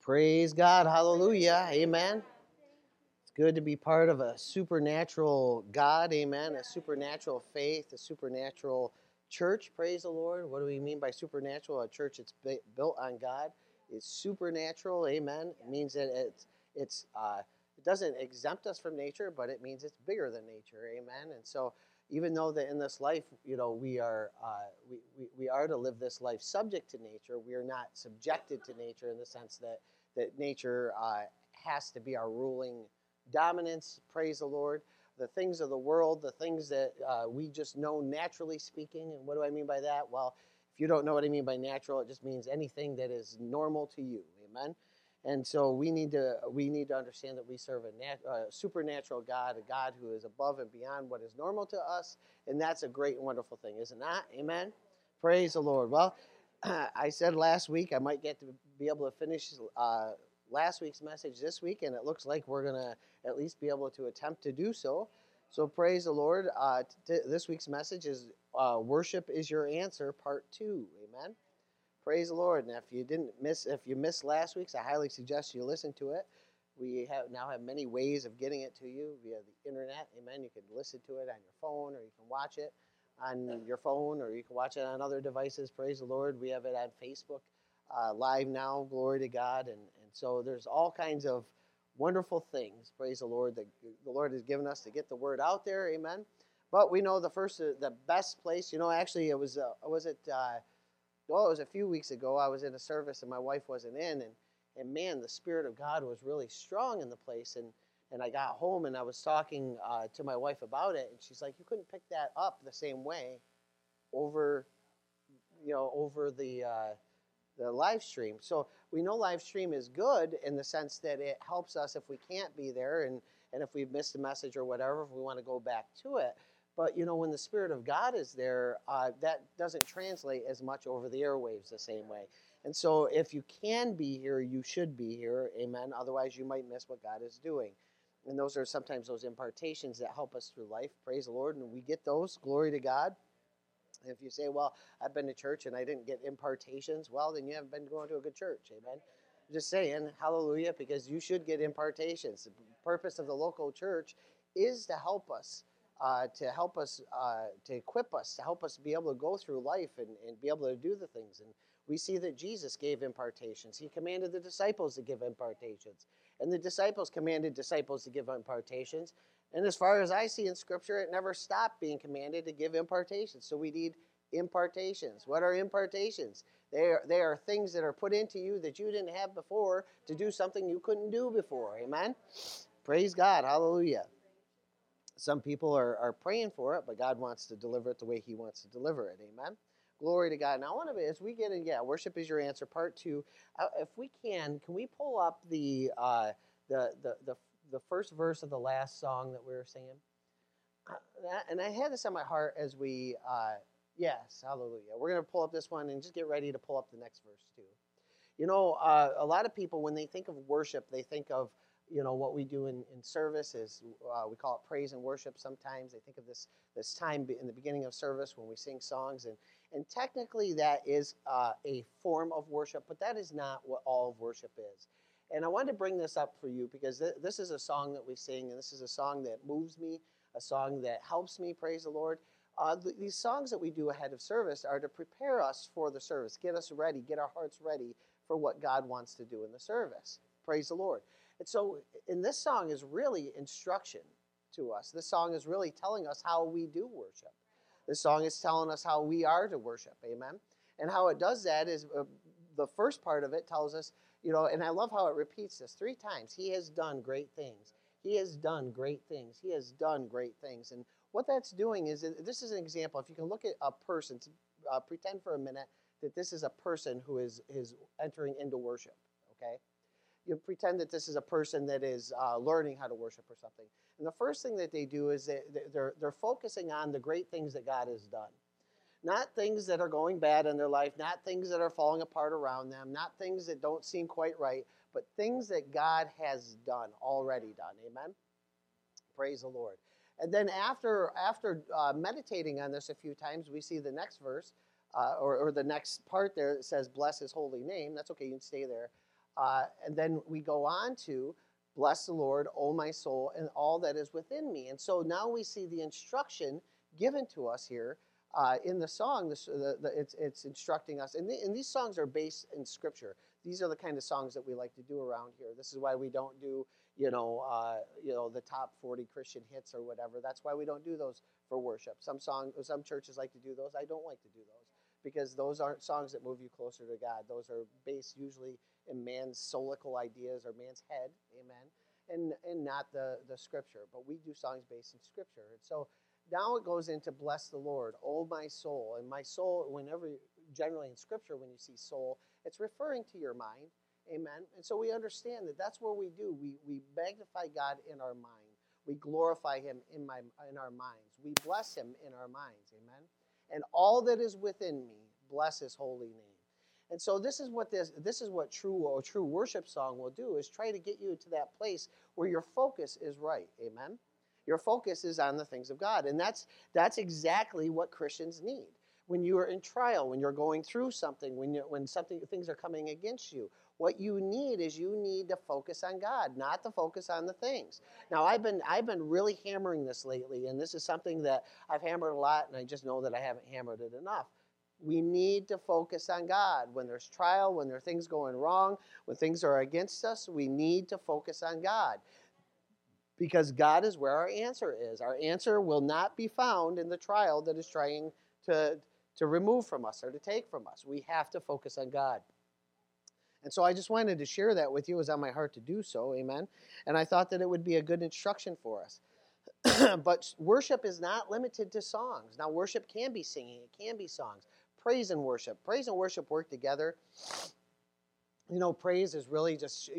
Praise God. Hallelujah. Amen. It's good to be part of a supernatural God. Amen. A supernatural faith, a supernatural church. Praise the Lord. What do we mean by supernatural? A church that's built on God is supernatural. Amen. It means that it doesn't exempt us from nature, but it means it's bigger than nature. Amen. And so even though that in this life, we are to live this life subject to nature, we are not subjected to nature in the sense that nature has to be our ruling dominance. Praise the Lord. The things of the world, the things that we just know naturally speaking. And what do I mean by that? Well, if you don't know what I mean by natural, it just means anything that is normal to you. Amen. And so we need to understand that we serve a supernatural God, a God who is above and beyond what is normal to us, and that's a great and wonderful thing, isn't that? Amen. Praise the Lord. Well, I said last week I might get to be able to finish last week's message this week, and it looks like we're going to at least be able to attempt to do so. So praise the Lord. This week's message is Worship is Your Answer, Part 2. Amen. Praise the Lord. And if you missed last week's, I highly suggest you listen to it. We now have many ways of getting it to you via the internet. Amen. You can listen to it on your phone, or you can watch it on your phone, or you can watch it on other devices. Praise the Lord. We have it on Facebook live now. Glory to God. And so there's all kinds of wonderful things. Praise the Lord that the Lord has given us to get the word out there. Amen. But we know the best place. Actually, it was a few weeks ago. I was in a service and my wife wasn't in, and man, the Spirit of God was really strong in the place. And I got home and I was talking to my wife about it, and she's like, "You couldn't pick that up the same way over, over the live stream." So we know live stream is good in the sense that it helps us if we can't be there, and if we've missed a message or whatever, if we want to go back to it. But, when the Spirit of God is there, that doesn't translate as much over the airwaves the same way. And so if you can be here, you should be here. Amen. Otherwise, you might miss what God is doing. And those are sometimes those impartations that help us through life. Praise the Lord. And we get those. Glory to God. If you say, "Well, I've been to church and I didn't get impartations," well, then you haven't been going to a good church. Amen. Just saying, hallelujah, because you should get impartations. The purpose of the local church is to help us, to equip us, to help us be able to go through life and be able to do the things. And we see that Jesus gave impartations. He commanded the disciples to give impartations. And the disciples commanded disciples to give impartations. And as far as I see in Scripture, it never stopped being commanded to give impartations. So we need impartations. What are impartations? They are things that are put into you that you didn't have before to do something you couldn't do before. Amen? Praise God. Hallelujah. Some people are praying for it, but God wants to deliver it the way He wants to deliver it. Amen? Glory to God. Now, as we get in, Worship is Your Answer, Part 2. If we can we pull up the first verse of the last song that we were singing? And I had this on my heart as we, yes, hallelujah. We're going to pull up this one and just get ready to pull up the next verse too. A lot of people, when they think of worship, they think of, what we do in service is, we call it praise and worship sometimes. They think of this time in the beginning of service when we sing songs. And technically that is a form of worship, but that is not what all of worship is. And I wanted to bring this up for you because this is a song that we sing, and this is a song that moves me, a song that helps me, praise the Lord. These songs that we do ahead of service are to prepare us for the service, get us ready, get our hearts ready for what God wants to do in the service. Praise the Lord. And so in this song is really instruction to us. This song is really telling us how we do worship. This song is telling us how we are to worship. Amen. And how it does that is the first part of it tells us, and I love how it repeats this 3 times. He has done great things. He has done great things. He has done great things. And what that's doing is, this is an example. If you can look at a person, pretend for a minute that this is a person who is entering into worship, okay? You pretend that this is a person that is learning how to worship or something. And the first thing that they do is they're focusing on the great things that God has done. Not things that are going bad in their life, not things that are falling apart around them, not things that don't seem quite right, but things that God has done, already done. Amen? Praise the Lord. And then after meditating on this a few times, we see the next verse, or the next part there that says, "Bless His holy name." That's okay, you can stay there. And then we go on to, bless the Lord, O my soul, and all that is within me. And so now we see the instruction given to us here in the song. It's instructing us. And these songs are based in Scripture. These are the kind of songs that we like to do around here. This is why we don't do, the top 40 Christian hits or whatever. That's why we don't do those for worship. Some churches like to do those. I don't like to do those because those aren't songs that move you closer to God. Those are based usually in man's solical ideas or man's head, amen, and not the Scripture. But we do songs based in Scripture. And so now it goes into bless the Lord, oh my soul. And my soul, generally in Scripture, when you see soul, it's referring to your mind, amen. And so we understand that that's what we do. We magnify God in our mind. We glorify him in our minds. We bless him in our minds, amen. And all that is within me, bless his holy name. And so this is what true worship song will do, is try to get you to that place where your focus is right, amen. Your focus is on the things of God, and that's exactly what Christians need. When you are in trial, when you're going through something, when things are coming against you, what you need to focus on God, not to focus on the things. Now, I've been really hammering this lately, and this is something that I've hammered a lot, and I just know that I haven't hammered it enough. We need to focus on God. When there's trial, when there are things going wrong, when things are against us, we need to focus on God. Because God is where our answer is. Our answer will not be found in the trial that is trying to remove from us or to take from us. We have to focus on God. And so I just wanted to share that with you. It was on my heart to do so, amen. And I thought that it would be a good instruction for us. But worship is not limited to songs. Now, worship can be singing. It can be songs. Praise and worship work together. Praise is really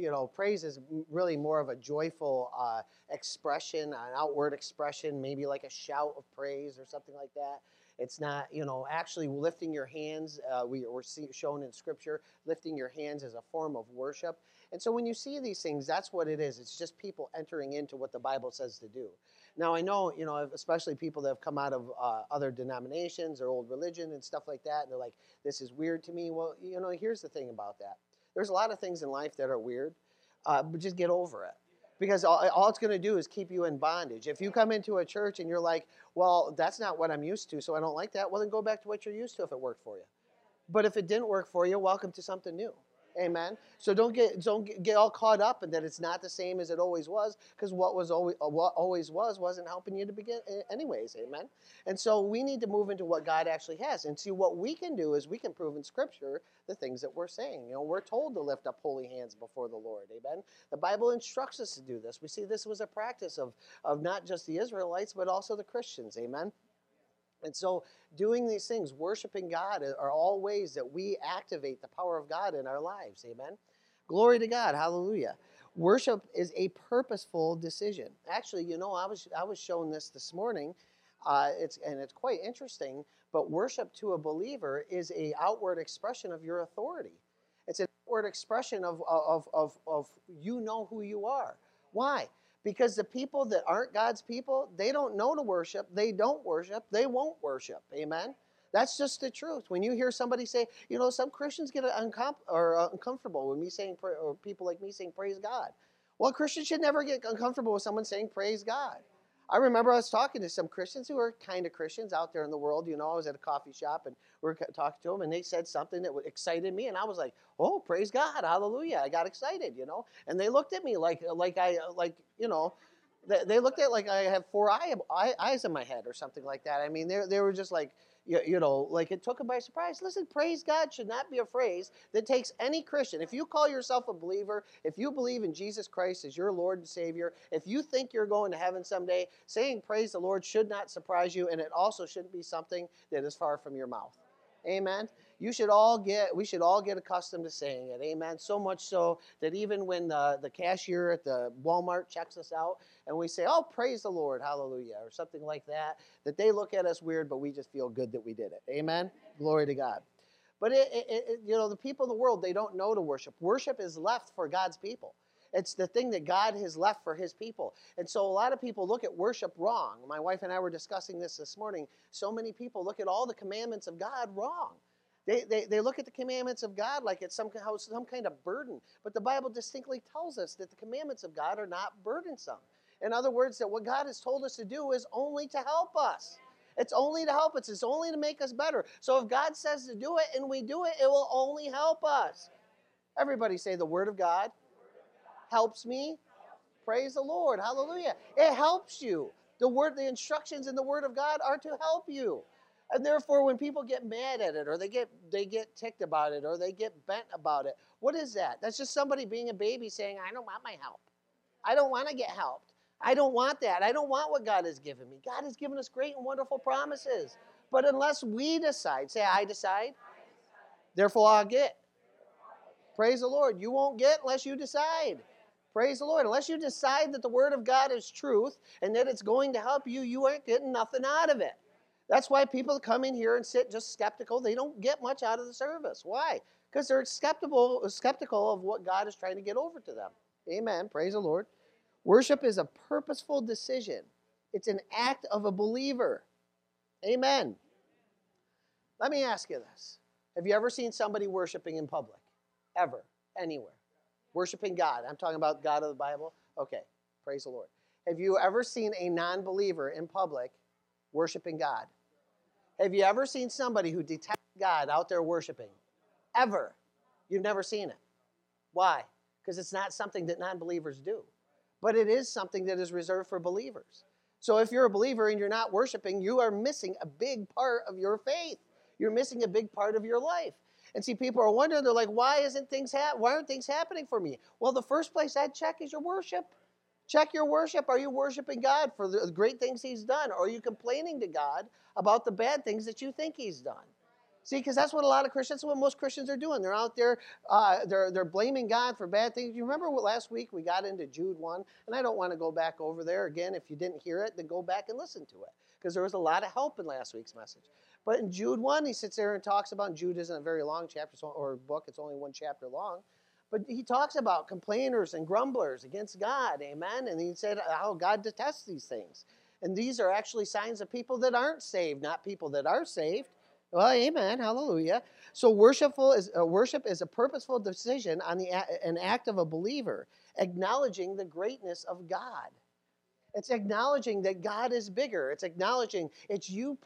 more of a joyful expression, an outward expression, maybe like a shout of praise or something like that. It's not, actually lifting your hands. We're shown in Scripture, lifting your hands as a form of worship. And so when you see these things, that's what it is. It's just people entering into what the Bible says to do. Now, I know, especially people that have come out of other denominations or old religion and stuff like that, and they're like, this is weird to me. Well, here's the thing about that. There's a lot of things in life that are weird, but just get over it. Because all it's going to do is keep you in bondage. If you come into a church and you're like, well, that's not what I'm used to, so I don't like that, well, then go back to what you're used to if it worked for you. But if it didn't work for you, welcome to something new. Amen. So don't get all caught up in that it's not the same as it always was, because what always was wasn't helping you to begin anyways. Amen. And so we need to move into what God actually has, and see what we can do is we can prove in Scripture the things that we're saying. We're told to lift up holy hands before the Lord. Amen. The Bible instructs us to do this. We see this was a practice of not just the Israelites, but also the Christians. Amen. And so doing these things, worshiping God, are all ways that we activate the power of God in our lives. Amen. Glory to God. Hallelujah. Worship is a purposeful decision. Actually, I was shown this morning. It's quite interesting. But worship to a believer is an outward expression of your authority. It's an outward expression of who you are. Why? Because the people that aren't God's people, they don't know to worship. They don't worship. They won't worship. Amen? That's just the truth. When you hear somebody say, some Christians get uncomfortable with me saying, or people like me saying, praise God. Well, Christians should never get uncomfortable with someone saying, praise God. I remember I was talking to some Christians who are kind of Christians out there in the world. I was at a coffee shop and we were talking to them, and they said something that excited me, and I was like, "Oh, praise God, hallelujah!" I got excited, And they looked at me like they looked at like I have four eyes in my head or something like that. I mean, they were just like, like it took them by surprise. Listen, praise God should not be a phrase that takes any Christian. If you call yourself a believer, if you believe in Jesus Christ as your Lord and Savior, if you think you're going to heaven someday, saying praise the Lord should not surprise you, and it also shouldn't be something that is far from your mouth. Amen. We should all get accustomed to saying it. Amen. So much so that even when the cashier at the Walmart checks us out and we say, "Oh, praise the Lord, hallelujah," or something like that, that they look at us weird, but we just feel good that we did it. Amen. Glory to God. But the people in the world, they don't know to worship. Worship is left for God's people. It's the thing that God has left for his people. And so a lot of people look at worship wrong. My wife and I were discussing this morning. So many people look at all the commandments of God wrong. They look at the commandments of God like it's some kind of burden. But the Bible distinctly tells us that the commandments of God are not burdensome. In other words, that what God has told us to do is only to help us. It's only to help us. It's only to make us better. So if God says to do it and we do it, it will only help us. Everybody say, the Word of God helps me. Praise the Lord. Hallelujah. It helps you. The instructions in the Word of God are to help you. And therefore, when people get mad at it, or they get ticked about it, or they get bent about it, what is that? That's just somebody being a baby saying, I don't want my help. I don't want to get helped. I don't want that. I don't want what God has given me. God has given us great and wonderful promises. But unless we decide, say, I decide, therefore I'll get. Praise the Lord. You won't get unless you decide. Praise the Lord. Unless you decide that the Word of God is truth and that it's going to help you, you ain't getting nothing out of it. That's why people come in here and sit just skeptical. They don't get much out of the service. Why? Because they're skeptical of what God is trying to get over to them. Amen. Praise the Lord. Worship is a purposeful decision. It's an act of a believer. Amen. Let me ask you this. Have you ever seen somebody worshiping in public? Ever. Anywhere. Worshiping God. I'm talking about God of the Bible. Okay. Praise the Lord. Have you ever seen a non-believer in public worshiping God? Have you ever seen somebody who detests God out there worshiping? Ever. You've never seen it. Why? Because it's not something that non-believers do. But it is something that is reserved for believers. So if you're a believer and you're not worshiping, you are missing a big part of your faith. You're missing a big part of your life. And see, people are wondering, they're like, why aren't things happening for me? Well, the first place I'd check is your worship. Check your worship. Are you worshiping God for the great things he's done? Or are you complaining to God about the bad things that you think he's done? See, because that's what that's what most Christians are doing. They're out there, they're blaming God for bad things. You remember last week we got into Jude 1, and I don't want to go back over there again. If you didn't hear it, then go back and listen to it, because there was a lot of help in last week's message. But in Jude 1, he sits there and talks about, and Jude isn't a very long chapter or book, it's only one chapter long, but he talks about complainers and grumblers against God, amen? And he said how God detests these things. And these are actually signs of people that aren't saved, not people that are saved. Well, amen, hallelujah. So worship is a purposeful decision on an act of a believer, acknowledging the greatness of God. It's acknowledging that God is bigger. It's acknowledging it's you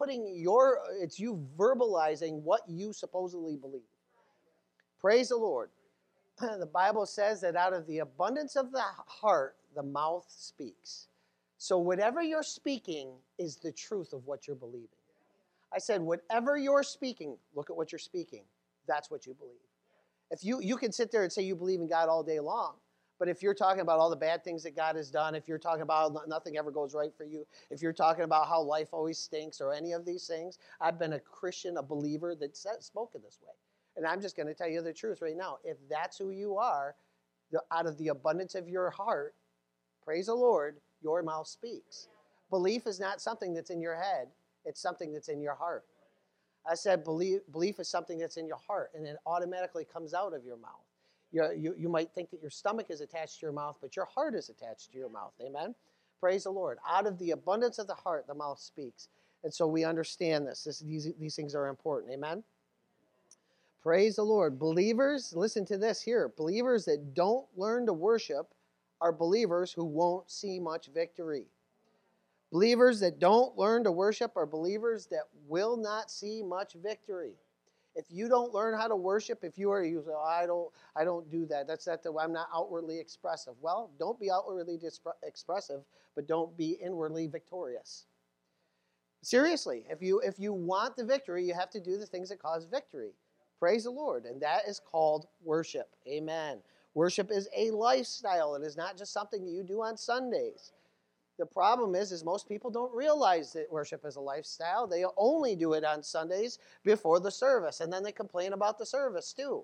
verbalizing what you supposedly believe. Praise the Lord. The Bible says that out of the abundance of the heart, the mouth speaks. So whatever you're speaking is the truth of what you're believing. I said, whatever you're speaking, look at what you're speaking. That's what you believe. If you can sit there and say you believe in God all day long, but if you're talking about all the bad things that God has done, if you're talking about nothing ever goes right for you, if you're talking about how life always stinks or any of these things, I've been a Christian, a believer that spoken this way. And I'm just going to tell you the truth right now. If that's who you are, out of the abundance of your heart, praise the Lord, your mouth speaks. Belief is not something that's in your head. It's something that's in your heart. I said belief is something that's in your heart, and it automatically comes out of your mouth. You might think that your stomach is attached to your mouth, but your heart is attached to your mouth. Amen? Praise the Lord. Out of the abundance of the heart, the mouth speaks. And so we understand this. These things are important. Amen? Praise the Lord. Believers, listen to this here. Believers that don't learn to worship are believers who won't see much victory. Believers that don't learn to worship are believers that will not see much victory. If you don't learn how to worship, you say, oh, I don't do that. I'm not outwardly expressive. Well, don't be outwardly expressive, but don't be inwardly victorious. Seriously, if you want the victory, you have to do the things that cause victory. Praise the Lord, and that is called worship. Amen. Worship is a lifestyle. It is not just something that you do on Sundays. The problem is most people don't realize that worship is a lifestyle. They only do it on Sundays before the service, and then they complain about the service too.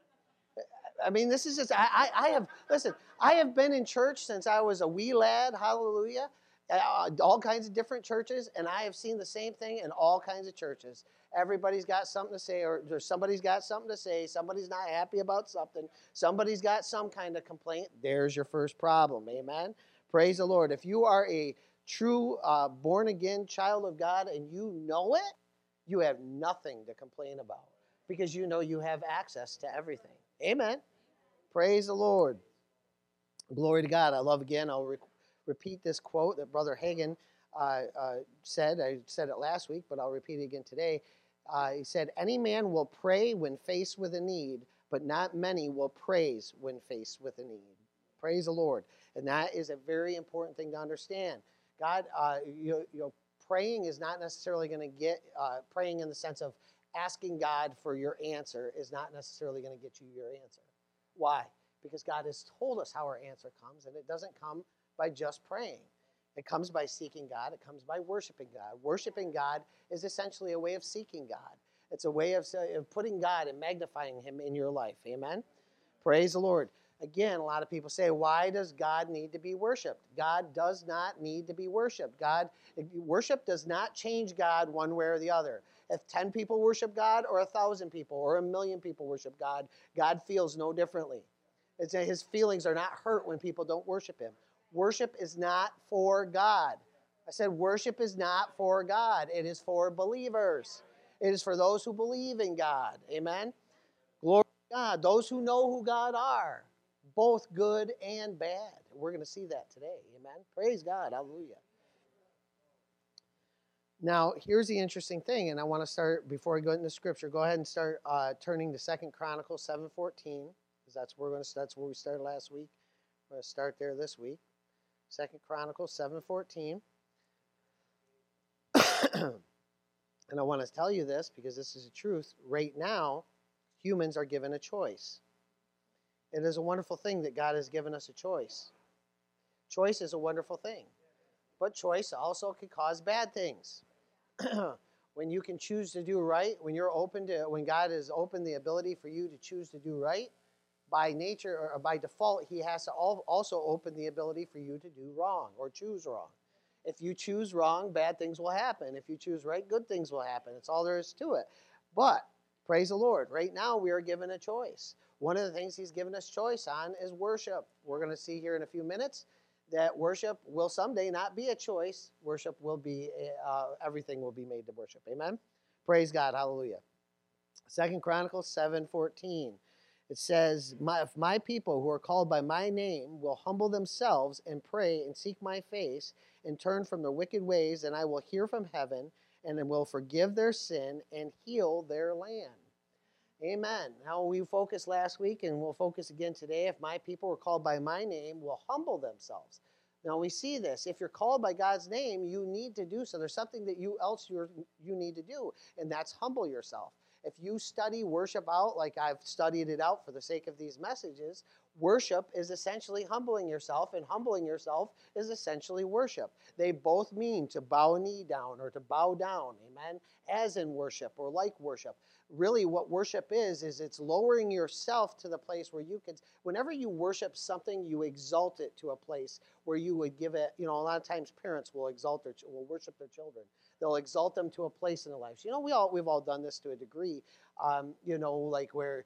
I mean, this is just, I have been in church since I was a wee lad, hallelujah, all kinds of different churches, and I have seen the same thing in all kinds of churches. Everybody's got something to say, or somebody's got something to say, somebody's not happy about something, somebody's got some kind of complaint. There's your first problem, amen? Praise the Lord. If you are a true born-again child of God and you know it, you have nothing to complain about. because you know you have access to everything. Amen. Praise the Lord. Glory to God. I love again. I'll repeat this quote that Brother Hagin said. I said it last week, but I'll repeat it again today. He said, "Any man will pray when faced with a need, but not many will praise when faced with a need." Praise the Lord. And that is a very important thing to understand. God, praying is not necessarily going to get, praying in the sense of asking God for your answer is not necessarily going to get you your answer. Why? Because God has told us how our answer comes, and it doesn't come by just praying. It comes by seeking God. It comes by worshiping God. Worshiping God is essentially a way of seeking God. It's a way of putting God and magnifying him in your life. Amen? Praise the Lord. Again, a lot of people say, why does God need to be worshiped? God does not need to be worshiped. Worship does not change God one way or the other. If 10 people worship God or 1,000 people or 1,000,000 people worship God, God feels no differently. His feelings are not hurt when people don't worship him. Worship is not for God. I said worship is not for God. It is for believers. It is for those who believe in God. Amen? Glory to God. Those who know who God are, both good and bad. We're going to see that today. Amen? Praise God. Hallelujah. Now, here's the interesting thing, and I want to start, before I go into Scripture, go ahead and start turning to 2 Chronicles 7:14. That's where we started last week. We're going to start there this week. 2 Chronicles 7:14. And I want to tell you this because this is the truth. Right now, humans are given a choice. It is a wonderful thing that God has given us a choice. Choice is a wonderful thing. But choice also can cause bad things. When you can choose to do right, when God has opened the ability for you to choose to do right, by nature or by default, he has to also open the ability for you to do wrong or choose wrong. If you choose wrong, bad things will happen. If you choose right, good things will happen. It's all there is to it. But, praise the Lord, right now we are given a choice. One of the things he's given us choice on is worship. We're going to see here in a few minutes that worship will someday not be a choice. Worship will be, everything will be made to worship. Amen? Praise God. Hallelujah. 2 Chronicles 7:14. It says, if my people who are called by my name will humble themselves and pray and seek my face and turn from their wicked ways, then I will hear from heaven and will forgive their sin and heal their land. Amen. Now, we focused last week and we'll focus again today. If my people who are called by my name will humble themselves. Now, we see this. If you're called by God's name, you need to do so. There's something that you need to do, and that's humble yourself. If you study worship out like I've studied it out for the sake of these messages, worship is essentially humbling yourself, and humbling yourself is essentially worship. They both mean to bow a knee down or to bow down, amen, as in worship or like worship. Really what worship is it's lowering yourself to the place where you can, whenever you worship something, you exalt it to a place where you would give it, a lot of times parents will will worship their children. They'll exalt them to a place in their lives. We've all done this to a degree. Like where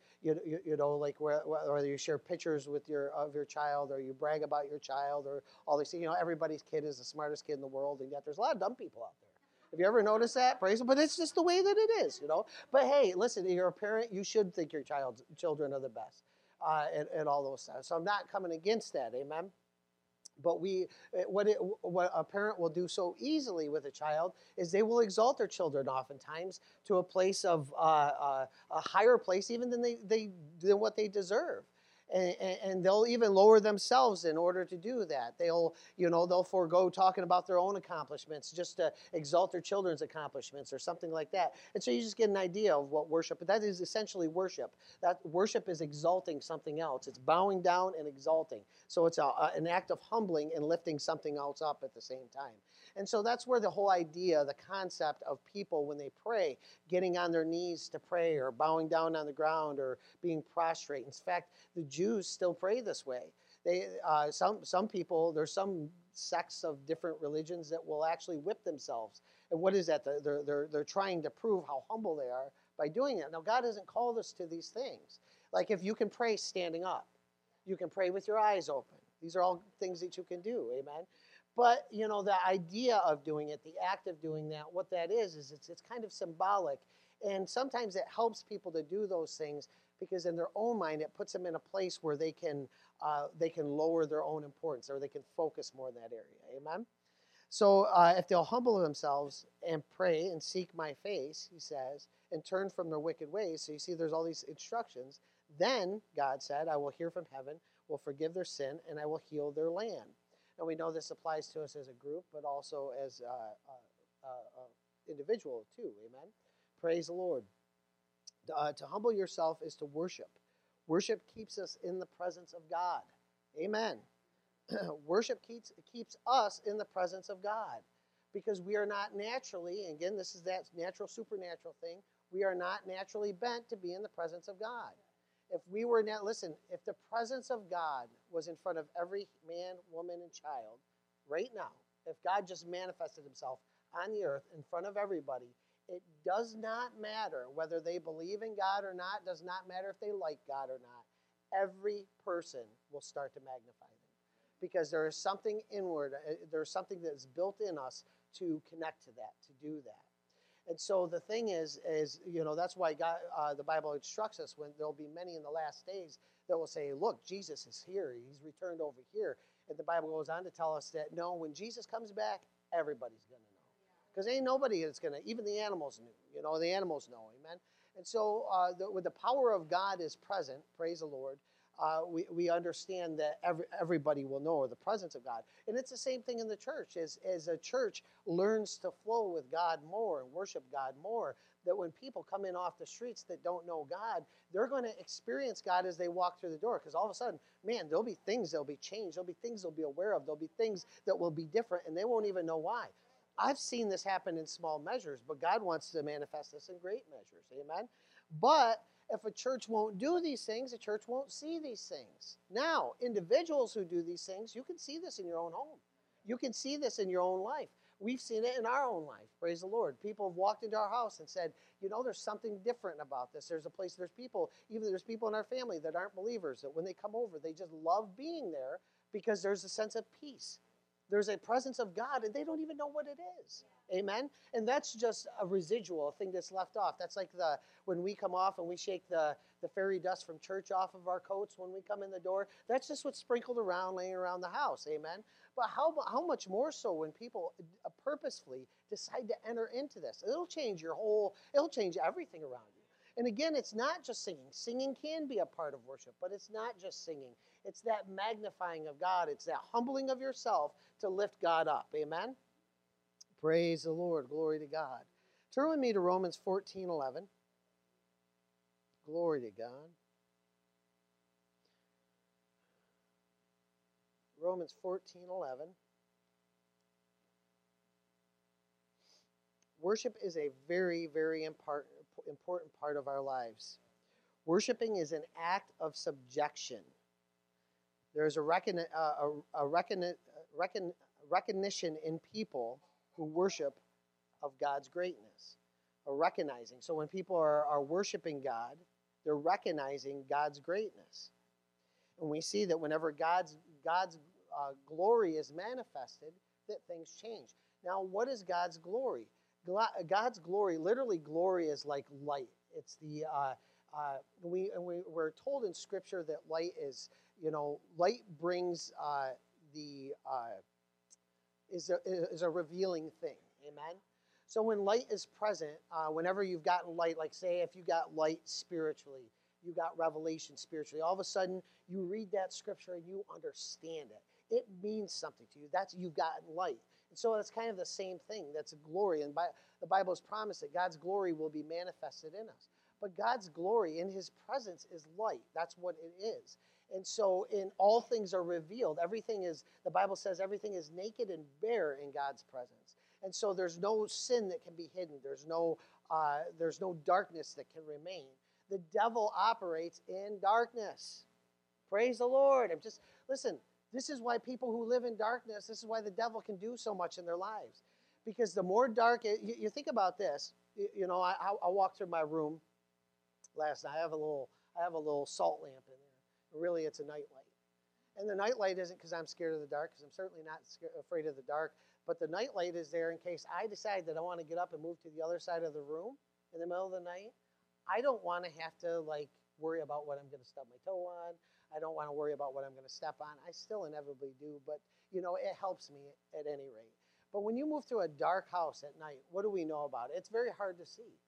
whether you share pictures of your child, or you brag about your child, or all these things. Everybody's kid is the smartest kid in the world, and yet there's a lot of dumb people out there. Have you ever noticed that? Praise Him. But it's just the way that it is, But hey, listen, you're a parent. You should think your children are the best, and all those stuff. So I'm not coming against that. Amen. But what a parent will do so easily with a child is they will exalt their children oftentimes to a place of a higher place even than than what they deserve. And they'll even lower themselves in order to do that. They'll forego talking about their own accomplishments just to exalt their children's accomplishments or something like that. And so you just get an idea of what worship, but that is essentially worship. That worship is exalting something else. It's bowing down and exalting. So it's an act of humbling and lifting something else up at the same time. And so that's where the whole idea, the concept of people when they pray, getting on their knees to pray or bowing down on the ground or being prostrate. In fact, the Jews still pray this way. Some people, there's some sects of different religions that will actually whip themselves. And what is that? They're trying to prove how humble they are by doing it. Now, God hasn't called us to these things. Like if you can pray standing up, you can pray with your eyes open. These are all things that you can do, amen? But, the idea of doing it, the act of doing that, what that is it's kind of symbolic. And sometimes it helps people to do those things because in their own mind, it puts them in a place where they can lower their own importance, or they can focus more in that area. Amen? So if they'll humble themselves and pray and seek my face, he says, and turn from their wicked ways. So you see there's all these instructions. Then, God said, I will hear from heaven, will forgive their sin, and I will heal their land. And we know this applies to us as a group, but also as individual too. Amen? Praise the Lord. To humble yourself is to worship. Worship keeps us in the presence of God. Amen. Worship keeps us in the presence of God, because we are not naturally, and again, this is that natural supernatural thing, we are not naturally bent to be in the presence of God. If we were not, listen, if the presence of God was in front of every man, woman, and child right now, if God just manifested himself on the earth in front of everybody, it does not matter whether they believe in God or not, does not matter if they like God or not. Every person will start to magnify them, because there is something inward, there's something that is built in us to connect to that, to do that. And so the thing is that's why God, the Bible instructs us when there'll be many in the last days that will say, look, Jesus is here, he's returned over here. And the Bible goes on to tell us that no, when Jesus comes back, everybody's going to know. Because ain't nobody that's going to, even the animals knew, the animals know, amen? And so when the power of God is present, praise the Lord, we understand that everybody will know the presence of God. And it's the same thing in the church. As a church learns to flow with God more and worship God more, that when people come in off the streets that don't know God, they're going to experience God as they walk through the door. Because all of a sudden, man, there'll be things that'll be changed. There'll be things they'll be aware of. There'll be things that will be different, and they won't even know why. I've seen this happen in small measures, but God wants to manifest this in great measures. Amen? But if a church won't do these things, a church won't see these things. Now, individuals who do these things, you can see this in your own home. You can see this in your own life. We've seen it in our own life. Praise the Lord. People have walked into our house and said, there's something different about this. There's people in our family that aren't believers, that when they come over, they just love being there because there's a sense of peace. There's a presence of God, and they don't even know what it is. Amen? And that's just a residual, a thing that's left off. That's like when we come off and we shake the fairy dust from church off of our coats when we come in the door. That's just what's sprinkled around, laying around the house. Amen? But how much more so when people purposefully decide to enter into this? It'll change everything around you. And again, it's not just singing. Singing can be a part of worship, but it's not just singing. It's that magnifying of God. It's that humbling of yourself to lift God up. Amen? Praise the Lord. Glory to God. Turn with me to Romans 14:11. Glory to God. Romans 14:11. Worship is a very, very important part of our lives. Worshiping is an act of subjection. There's a recognition in people who worship of God's greatness, a recognizing. So when people are worshiping God, they're recognizing God's greatness. And we see that whenever God's glory is manifested, that things change. Now, what is God's glory? God's glory, literally glory is like light. It's we're told in Scripture that light is, light brings is a revealing thing. Amen? So when light is present, whenever you've gotten light, like say if you got light spiritually, you got revelation spiritually, all of a sudden you read that Scripture and you understand it. It means something to you. You've gotten light. And so it's kind of the same thing. That's a glory. And the Bible has promised that God's glory will be manifested in us. But God's glory in his presence is light. That's what it is. And so in all things are revealed. The Bible says everything is naked and bare in God's presence. And so there's no sin that can be hidden. There's no darkness that can remain. The devil operates in darkness. Praise the Lord. Listen, this is why people who live in darkness, this is why the devil can do so much in their lives. Because the more dark, you think about this, I walked through my room last night. I have a little salt lamp in there. Really, it's a nightlight. And the nightlight isn't because I'm scared of the dark, because I'm certainly not afraid of the dark, but the nightlight is there in case I decide that I want to get up and move to the other side of the room. in the middle of the night, I don't want to have to like worry about what I'm going to stub my toe on. I don't want to worry about what I'm going to step on. I still inevitably do, but it helps me at any rate. But when you move through a dark house at night, what do we know about it? It's very hard to see.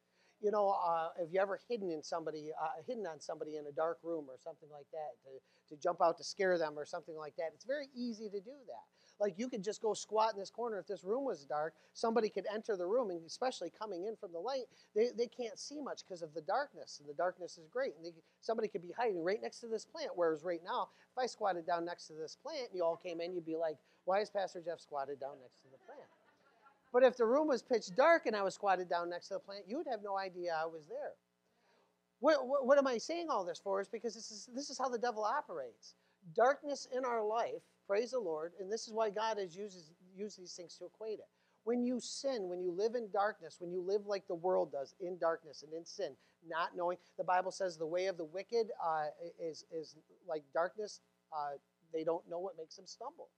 Have you ever hidden on somebody in a dark room or something like that to jump out to scare them or something like that? It's very easy to do that. Like you could just go squat in this corner. If this room was dark, somebody could enter the room, and especially coming in from the light, they can't see much because of the darkness, and the darkness is great. And somebody could be hiding right next to this plant, whereas right now, if I squatted down next to this plant and you all came in, you'd be like, why is Pastor Jeff squatted down next to the plant? But if the room was pitch dark and I was squatted down next to the plant, you would have no idea I was there. What am I saying all this for? Is because this is how the devil operates. Darkness in our life, praise the Lord, and this is why God has used these things to equate it. When you sin, when you live in darkness, when you live like the world does, in darkness and in sin, not knowing, the Bible says the way of the wicked is like darkness. They don't know what makes them stumble.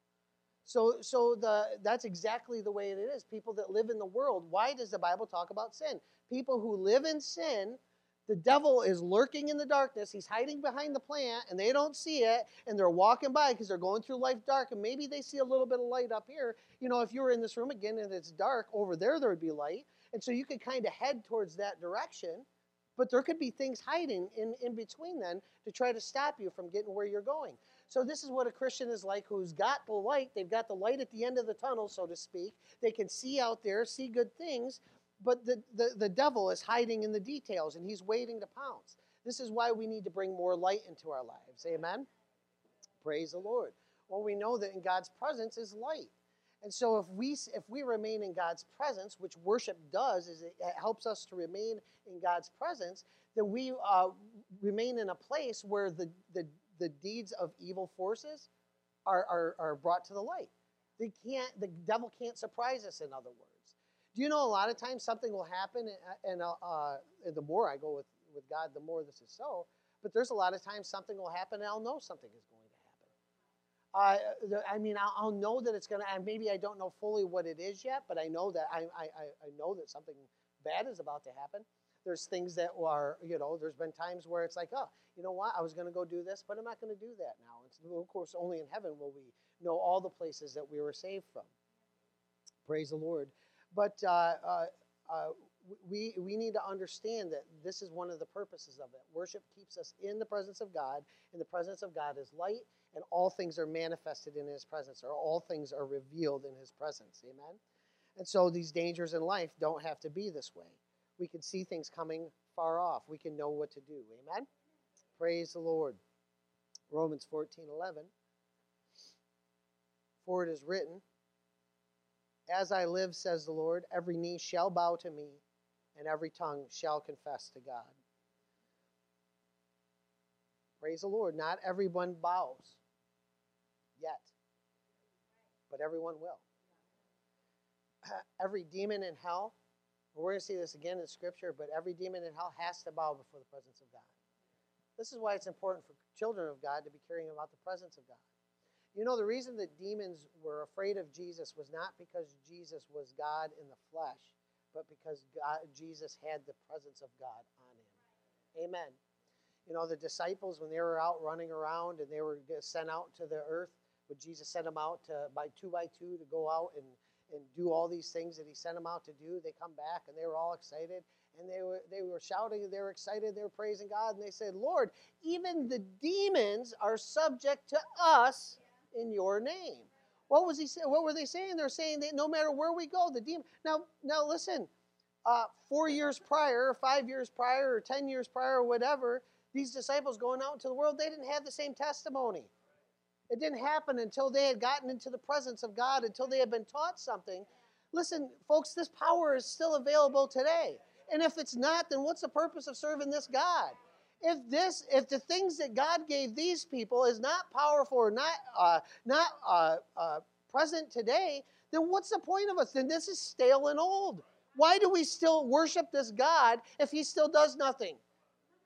So that's exactly the way it is. People that live in the world, why does the Bible talk about sin? People who live in sin, the devil is lurking in the darkness. He's hiding behind the plant, and they don't see it, and they're walking by because they're going through life dark, and maybe they see a little bit of light up here. If you were in this room again and it's dark, over there would be light, and so you could kind of head towards that direction, but there could be things hiding in between then to try to stop you from getting where you're going. So this is what a Christian is like who's got the light. They've got the light at the end of the tunnel, so to speak. They can see out there, see good things, but the devil is hiding in the details, and he's waiting to pounce. This is why we need to bring more light into our lives. Amen? Praise the Lord. Well, we know that in God's presence is light. And so if we remain in God's presence, which worship does, is it helps us to remain in God's presence, then we remain in a place where the deeds of evil forces are brought to the light. The devil can't surprise us, in other words. Do you know a lot of times something will happen, and the more I go with God, the more this is so, but there's a lot of times something will happen and I'll know something is going to happen. I'll know that it's going to, maybe I don't know fully what it is yet, but I know that I know that something bad is about to happen. There's things that are, there's been times where it's like, oh, you know what, I was going to go do this, but I'm not going to do that now. And so, of course, only in heaven will we know all the places that we were saved from. Praise the Lord. But we need to understand that this is one of the purposes of it. Worship keeps us in the presence of God, and the presence of God is light, and all things are manifested in his presence, or all things are revealed in his presence. Amen? And so these dangers in life don't have to be this way. We can see things coming far off. We can know what to do. Amen? Praise the Lord. Romans 14:11. For it is written, as I live, says the Lord, every knee shall bow to me, and every tongue shall confess to God. Praise the Lord. Not everyone bows yet, but everyone will. Every demon in hell, we're going to see this again in Scripture, but every demon in hell has to bow before the presence of God. This is why it's important for children of God to be caring about the presence of God. The reason that demons were afraid of Jesus was not because Jesus was God in the flesh, but because Jesus had the presence of God on him. Amen. The disciples, when they were out running around and they were sent out to the earth, when Jesus sent them out by two to go out and do all these things that he sent them out to do, they come back and they were all excited, and they were shouting, they were excited, they were praising God, and they said, Lord, even the demons are subject to us in your name. What was he saying? What were they saying? They're saying that no matter where we go, the demon. Now listen, 4 years prior, or 5 years prior, or 10 years prior, or whatever, these disciples going out into the world, they didn't have the same testimony. It didn't happen until they had gotten into the presence of God, until they had been taught something. Listen, folks, this power is still available today. And if it's not, then what's the purpose of serving this God? If the things that God gave these people is not powerful or not present today, then what's the point of us? Then this is stale and old. Why do we still worship this God if he still does nothing?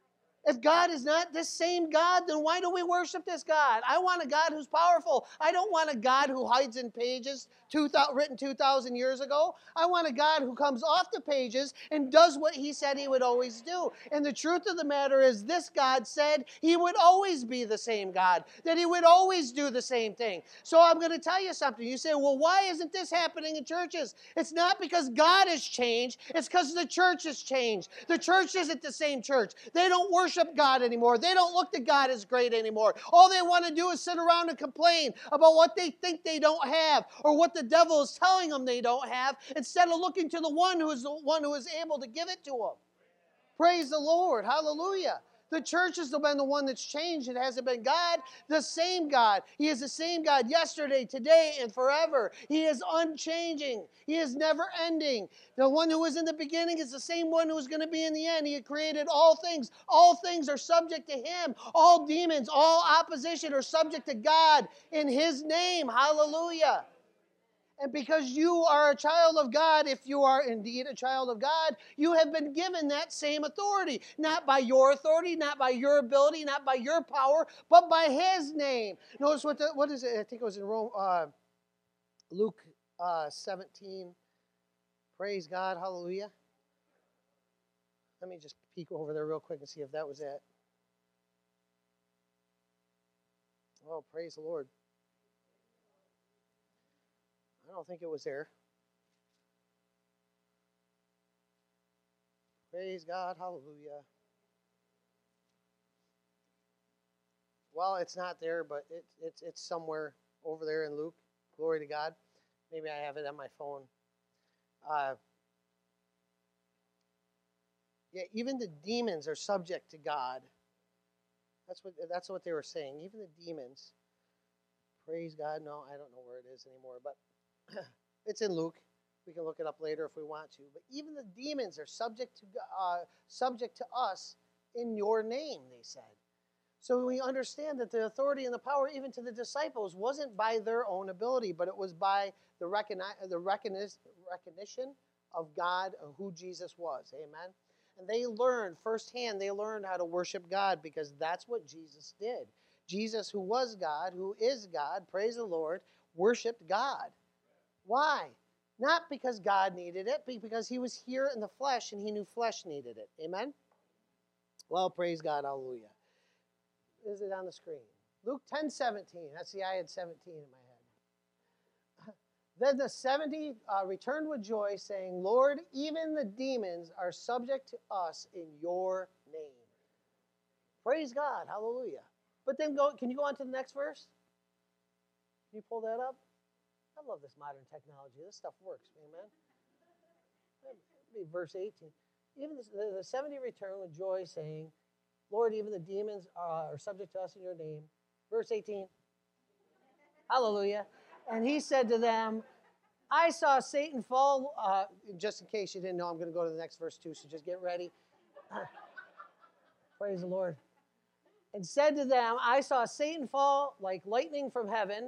If God is not this same God, then why do we worship this God? I want a God who's powerful. I don't want a God who hides in pages written 2,000 years ago. I want a God who comes off the pages and does what he said he would always do. And the truth of the matter is this God said he would always be the same God, that he would always do the same thing. So I'm going to tell you something. You say, well, why isn't this happening in churches? It's not because God has changed. It's because the church has changed. The church isn't the same church. They don't worship God anymore. They don't look to God as great anymore. All they want to do is sit around and complain about what they think they don't have or what the devil is telling them they don't have instead of looking to the one who is able to give it to them. Praise the Lord. Hallelujah. The church has been the one that's changed. It hasn't been God. The same God. He is the same God yesterday, today, and forever. He is unchanging. He is never ending. The one who was in the beginning is the same one who is going to be in the end. He had created all things. All things are subject to him. All demons, all opposition are subject to God in his name. Hallelujah. And because you are a child of God, if you are indeed a child of God, you have been given that same authority. Not by your authority, not by your ability, not by your power, but by his name. Notice what is it? I think it was in Luke 17. Praise God. Hallelujah. Let me just peek over there real quick and see if that was it. Oh, praise the Lord. I don't think it was there. Praise God, hallelujah. Well, it's not there, but it's somewhere over there in Luke. Glory to God. Maybe I have it on my phone. Yeah, even the demons are subject to God. That's what they were saying. Even the demons. Praise God. No, I don't know where it is anymore, but it's in Luke. We can look it up later if we want to. But even the demons are subject to us in your name, they said. So we understand that the authority and the power even to the disciples wasn't by their own ability, but it was by the recognition of God, of who Jesus was. Amen? And they learned firsthand, how to worship God because that's what Jesus did. Jesus, who was God, who is God, praise the Lord, worshiped God. Why? Not because God needed it, but because he was here in the flesh and he knew flesh needed it. Amen? Well, praise God. Hallelujah. Is it on the screen? Luke 10:17. See, I had 17 in my head. Then the 70 returned with joy, saying, Lord, even the demons are subject to us in your name. Praise God. Hallelujah. But then can you go on to the next verse? Can you pull that up? I love this modern technology. This stuff works, amen? Verse 18. Even the 70 returned with joy, saying, Lord, even the demons are subject to us in your name. Verse 18. Hallelujah. And he said to them, I saw Satan fall. Just in case you didn't know, I'm going to go to the next verse too, so just get ready. Praise the Lord. And said to them, I saw Satan fall like lightning from heaven.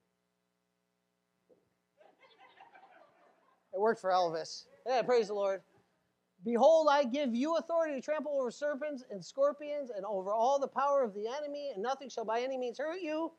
It worked for Elvis. Yeah, praise the Lord. Behold, I give you authority to trample over serpents and scorpions and over all the power of the enemy, and nothing shall by any means hurt you.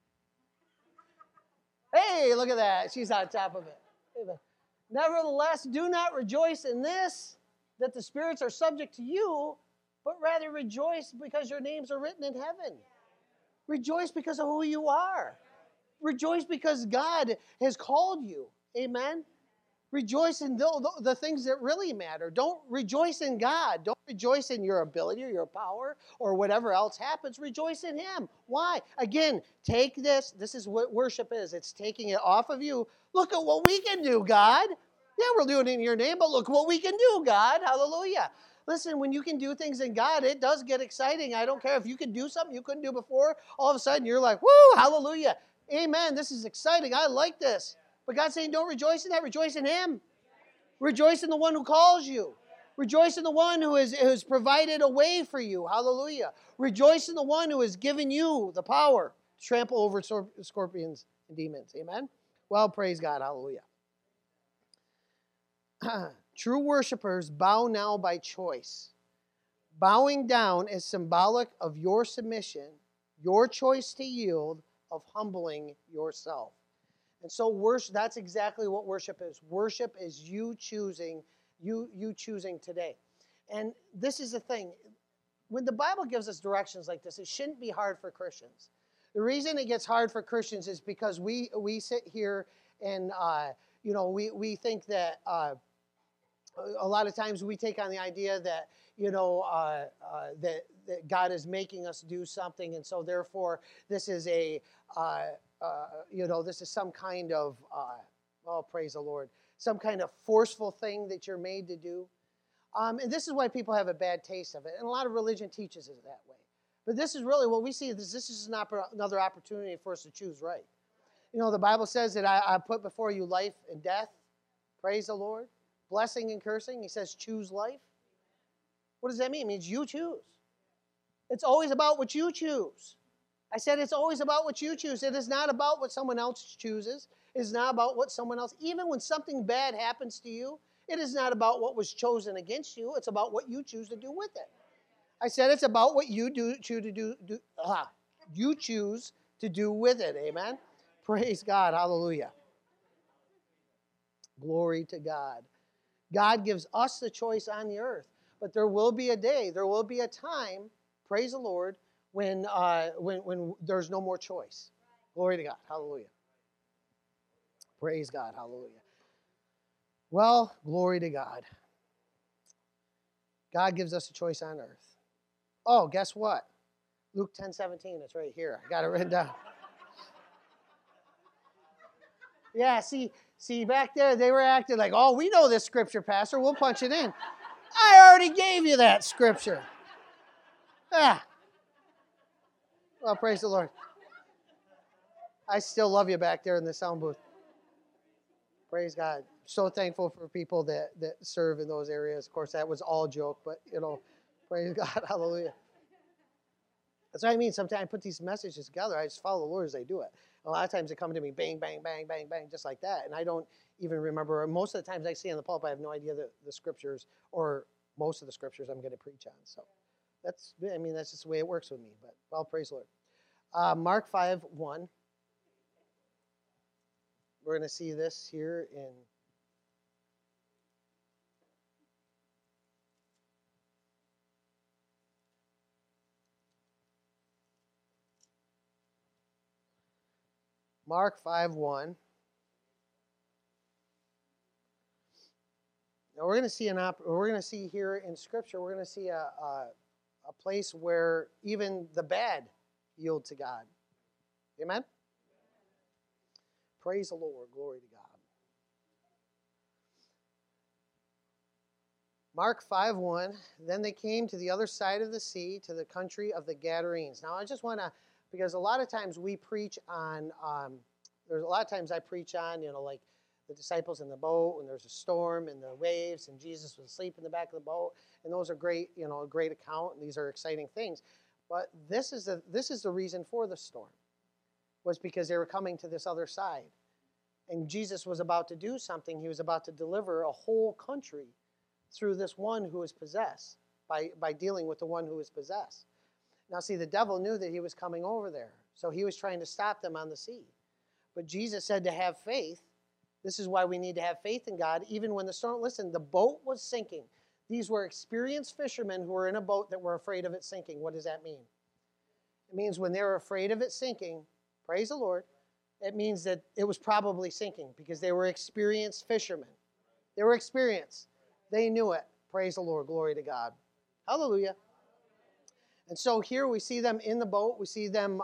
Hey, look at that. She's on top of it. Nevertheless, do not rejoice in this, that the spirits are subject to you, but rather rejoice because your names are written in heaven. Rejoice because of who you are. Rejoice because God has called you. Amen? Rejoice in the things that really matter. Don't rejoice in God. Don't rejoice in your ability or your power or whatever else happens. Rejoice in him. Why? Again, take this. This is what worship is. It's taking it off of you. Look at what we can do, God. Yeah, we're doing it in your name, but look what we can do, God. Hallelujah. Listen, when you can do things in God, it does get exciting. I don't care if you can do something you couldn't do before. All of a sudden, you're like, woo, hallelujah. Amen. This is exciting. I like this. But God's saying, don't rejoice in that. Rejoice in him. Rejoice in the one who calls you. Rejoice in the one who has provided a way for you. Hallelujah. Rejoice in the one who has given you the power to trample over scorpions and demons. Amen? Well, praise God. Hallelujah. True worshipers bow now by choice. Bowing down is symbolic of your submission, your choice to yield, of humbling yourself. And so worship, that's exactly what worship is. Worship is you choosing, you choosing today. And this is the thing. When the Bible gives us directions like this, it shouldn't be hard for Christians. The reason it gets hard for Christians is because we sit here and we think that a lot of times we take on the idea that that God is making us do something, and so therefore this is this is some kind of praise the Lord, some kind of forceful thing that you're made to do. And this is why people have a bad taste of it. And a lot of religion teaches it that way. But this is really what we see. This is another opportunity for us to choose right. The Bible says that I put before you life and death. Praise the Lord. Blessing and cursing. He says choose life. What does that mean? It means you choose. It's always about what you choose. I said it's always about what you choose. It is not about what someone else chooses. It is not about what someone else, even when something bad happens to you, it is not about what was chosen against you. It's about what you choose to do with it. I said it's about what you choose to do with it. Amen? Praise God. Hallelujah. Glory to God. God gives us the choice on the earth. But there will be a day, there will be a time, praise the Lord, when there's no more choice. Glory to God. Hallelujah. Praise God. Hallelujah. Well, glory to God. God gives us a choice on earth. Oh, guess what? Luke 10:17. It's right here. I got it written down. Yeah, see, back there, they were acting like, oh, we know this scripture, Pastor. We'll punch it in. I already gave you that scripture. Ah. Well, praise the Lord. I still love you back there in the sound booth. Praise God. So thankful for people that serve in those areas. Of course, that was all joke, but, praise God. Hallelujah. That's what I mean. Sometimes I put these messages together. I just follow the Lord as they do it. A lot of times they come to me, bang, bang, bang, bang, bang, just like that. And I don't even remember. Most of the times I see in the pulpit, I have no idea the scriptures or most of the scriptures I'm going to preach on. So that's just the way it works with me. But well, praise the Lord. Mark 5:1. We're going to see this here in Mark 5:1. Now we're going to see here in Scripture. We're going to see a place where even the bad yield to God. Amen. Praise the Lord. Glory to God. Mark 5:1. Then they came to the other side of the sea, to the country of the Gadarenes. Now I just want to, because a lot of times we preach on. There's a lot of times I preach on, like the disciples in the boat when there's a storm and the waves, and Jesus was asleep in the back of the boat, and those are great, a great account, and these are exciting things. But this is the reason for the storm, was because they were coming to this other side, and Jesus was about to do something. He was about to deliver a whole country through this one who is possessed, by dealing with the one who is possessed. Now, see, the devil knew that he was coming over there, so he was trying to stop them on the sea. But Jesus said to have faith. This is why we need to have faith in God, even when the storm. Listen, the boat was sinking. These were experienced fishermen who were in a boat that were afraid of it sinking. What does that mean? It means when they were afraid of it sinking, praise the Lord, it means that it was probably sinking because they were experienced fishermen. They were experienced. They knew it. Praise the Lord. Glory to God. Hallelujah. And so here we see them in the boat. We see them,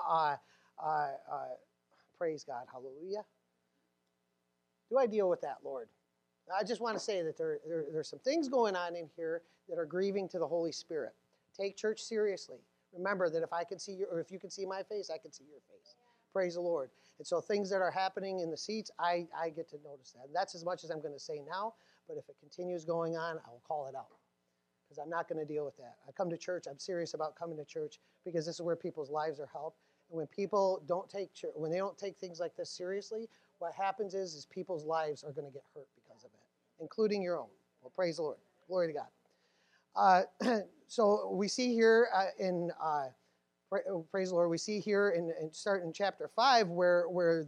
praise God. Hallelujah. Do I deal with that, Lord? I just want to say that there's some things going on in here that are grieving to the Holy Spirit. Take church seriously. Remember that if I can see if you can see my face, I can see your face. Praise the Lord. And so things that are happening in the seats, I get to notice that. And that's as much as I'm going to say now, but if it continues going on, I will call it out. Because I'm not going to deal with that. I come to church, I'm serious about coming to church because this is where people's lives are helped. And when people don't when they don't take things like this seriously, what happens is people's lives are going to get hurt because of it, including your own. Well, praise the Lord. Glory to God. So we see here praise the Lord, we see here in start in chapter 5 where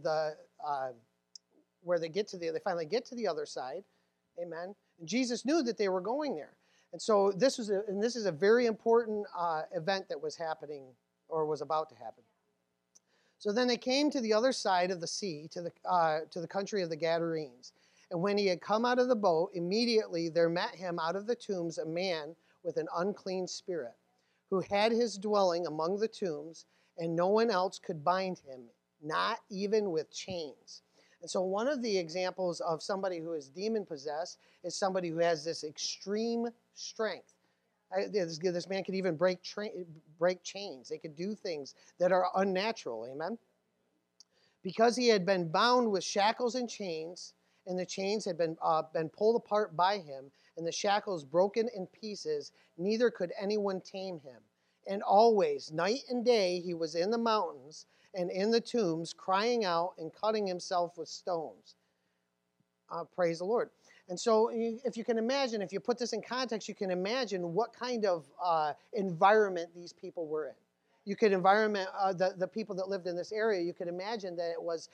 they finally get to the other side. Amen. And Jesus knew that they were going there. And so this is a very important event that was happening or was about to happen. So then they came to the other side of the sea, to the country of the Gadarenes. And when he had come out of the boat, immediately there met him out of the tombs a man with an unclean spirit, who had his dwelling among the tombs, and no one else could bind him, not even with chains. And so one of the examples of somebody who is demon-possessed is somebody who has this extreme strength. This man could even break chains. They could do things that are unnatural. Amen? Because he had been bound with shackles and chains, and the chains had been pulled apart by him, and the shackles broken in pieces, neither could anyone tame him. And always, night and day, he was in the mountains and in the tombs, crying out and cutting himself with stones. Praise the Lord. And so if you can imagine, if you put this in context, you can imagine what kind of environment these people were in. You could the people that lived in this area. You could imagine that it was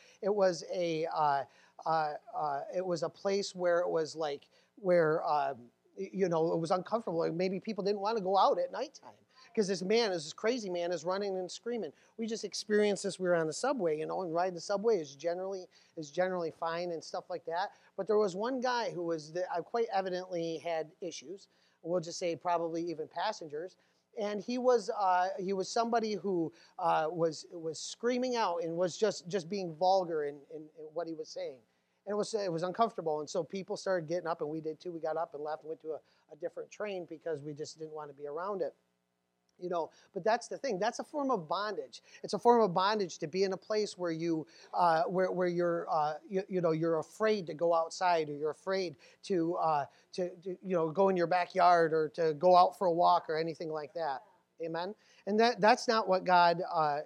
a place where it was like it was uncomfortable. Like maybe people didn't want to go out at nighttime because this crazy man is running and screaming. We just experienced this. We were on the subway, and riding the subway is generally fine and stuff like that. But there was one guy who was quite evidently had issues. We'll just say probably even passengers. And he was somebody who was screaming out and was just being vulgar in what he was saying. And it was uncomfortable. And so people started getting up, and we did too. We got up and left and went to a different train because we just didn't want to be around it. But that's the thing. That's a form of bondage. It's a form of bondage to be in a place where you're afraid to go outside, or you're afraid to go in your backyard or to go out for a walk or anything like that. Amen. And that's not what God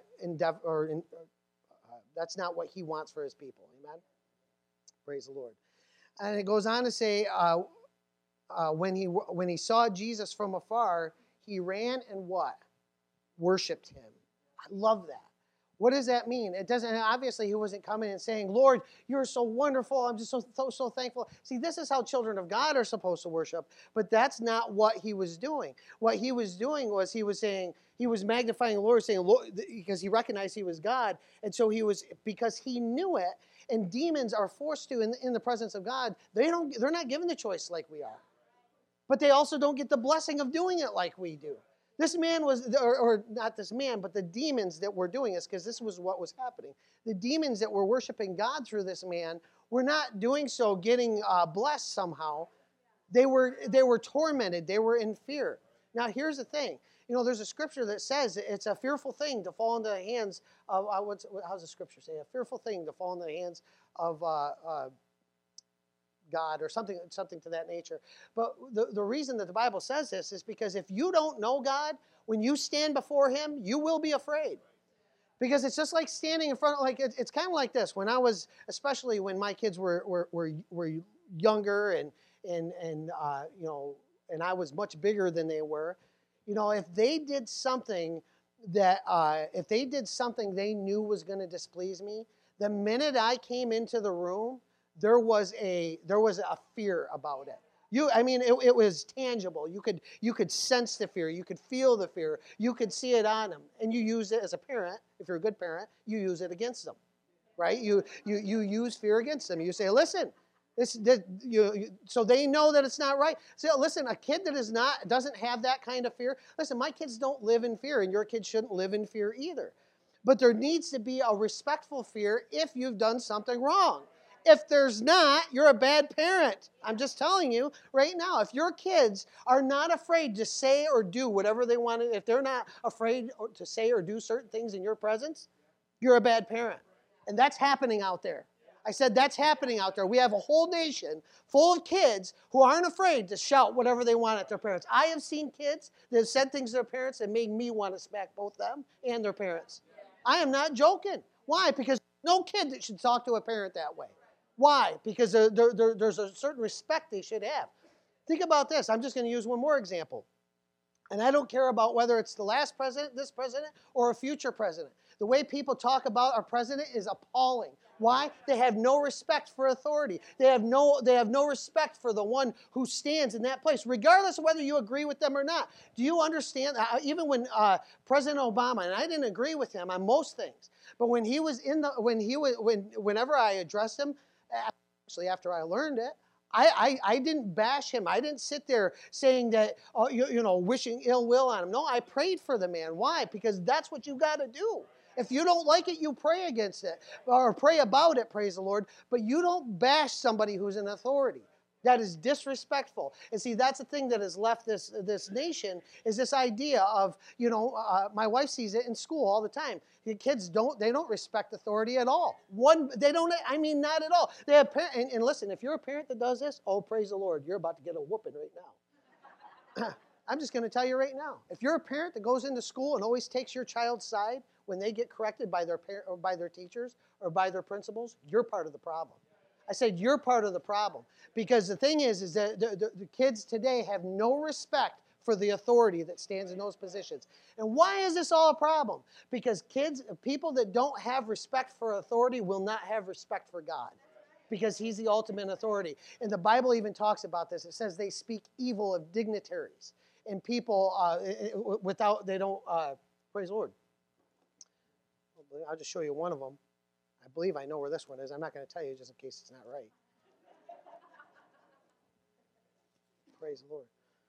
that's not what He wants for His people. Amen. Praise the Lord. And it goes on to say, when he saw Jesus from afar, he ran and what? Worshipped him. I love that. What does that mean? It doesn't. Obviously, he wasn't coming and saying, "Lord, you're so wonderful. I'm just so thankful." See, this is how children of God are supposed to worship. But that's not what he was doing. What he was doing was he was magnifying the Lord, saying, "Lord," because he recognized he was God, and so because he knew it. And demons are forced to in the presence of God. They're not given the choice like we are. But they also don't get the blessing of doing it like we do. This man was, or not this man, but the demons that were doing this, because this was what was happening. The demons that were worshiping God through this man were not doing so getting blessed somehow. They were tormented. They were in fear. Now, here's the thing. There's a scripture that says it's a fearful thing to fall into the hands of, how's the scripture say? A fearful thing to fall into the hands of God or something to that nature. But the reason that the Bible says this is because if you don't know God, when you stand before Him, you will be afraid. Because it's just like standing in front of, it's kind of like this. When I was, especially when my kids were younger and I was much bigger than they were, if they did something they knew was going to displease me, the minute I came into the room, there was a fear about it. It was tangible. You could sense the fear. You could feel the fear. You could see it on them. And you use it as a parent. If you're a good parent, you use it against them, right? You use fear against them. You say, listen, so they know that it's not right. So listen, a kid that doesn't have that kind of fear. Listen, my kids don't live in fear, and your kids shouldn't live in fear either. But there needs to be a respectful fear if you've done something wrong. If there's not, you're a bad parent. I'm just telling you right now, if your kids are not afraid to say or do whatever they want, if they're not afraid to say or do certain things in your presence, you're a bad parent. And that's happening out there. I said that's happening out there. We have a whole nation full of kids who aren't afraid to shout whatever they want at their parents. I have seen kids that have said things to their parents that made me want to smack both them and their parents. I am not joking. Why? Because no kid that should talk to a parent that way. Why? Because there's a certain respect they should have. Think about this. I'm just going to use one more example. And I don't care about whether it's the last president, this president, or a future president. The way people talk about our president is appalling. Why? They have no respect for authority. They have no respect for the one who stands in that place, regardless of whether you agree with them or not. Do you understand? Even when President Obama, and I didn't agree with him on most things, but whenever I addressed him, actually after I learned it, I didn't bash him. I didn't sit there saying that, wishing ill will on him. No, I prayed for the man. Why? Because that's what you got to do. If you don't like it, you pray against it or pray about it, praise the Lord. But you don't bash somebody who's in authority. That is disrespectful. And see, that's the thing that has left this nation is this idea of, my wife sees it in school all the time. The kids don't respect authority at all. Not at all. They have and listen, if you're a parent that does this, oh, praise the Lord, you're about to get a whooping right now. I'm just going to tell you right now. If you're a parent that goes into school and always takes your child's side when they get corrected by their parent or by their teachers or by their principals, you're part of the problem. I said you're part of the problem because the thing is that the kids today have no respect for the authority that stands in those positions. And why is this all a problem? Because people that don't have respect for authority will not have respect for God because he's the ultimate authority. And the Bible even talks about this. It says they speak evil of dignitaries and people praise the Lord. I'll just show you one of them. I believe I know where this one is. I'm not going to tell you just in case it's not right. Praise the Lord.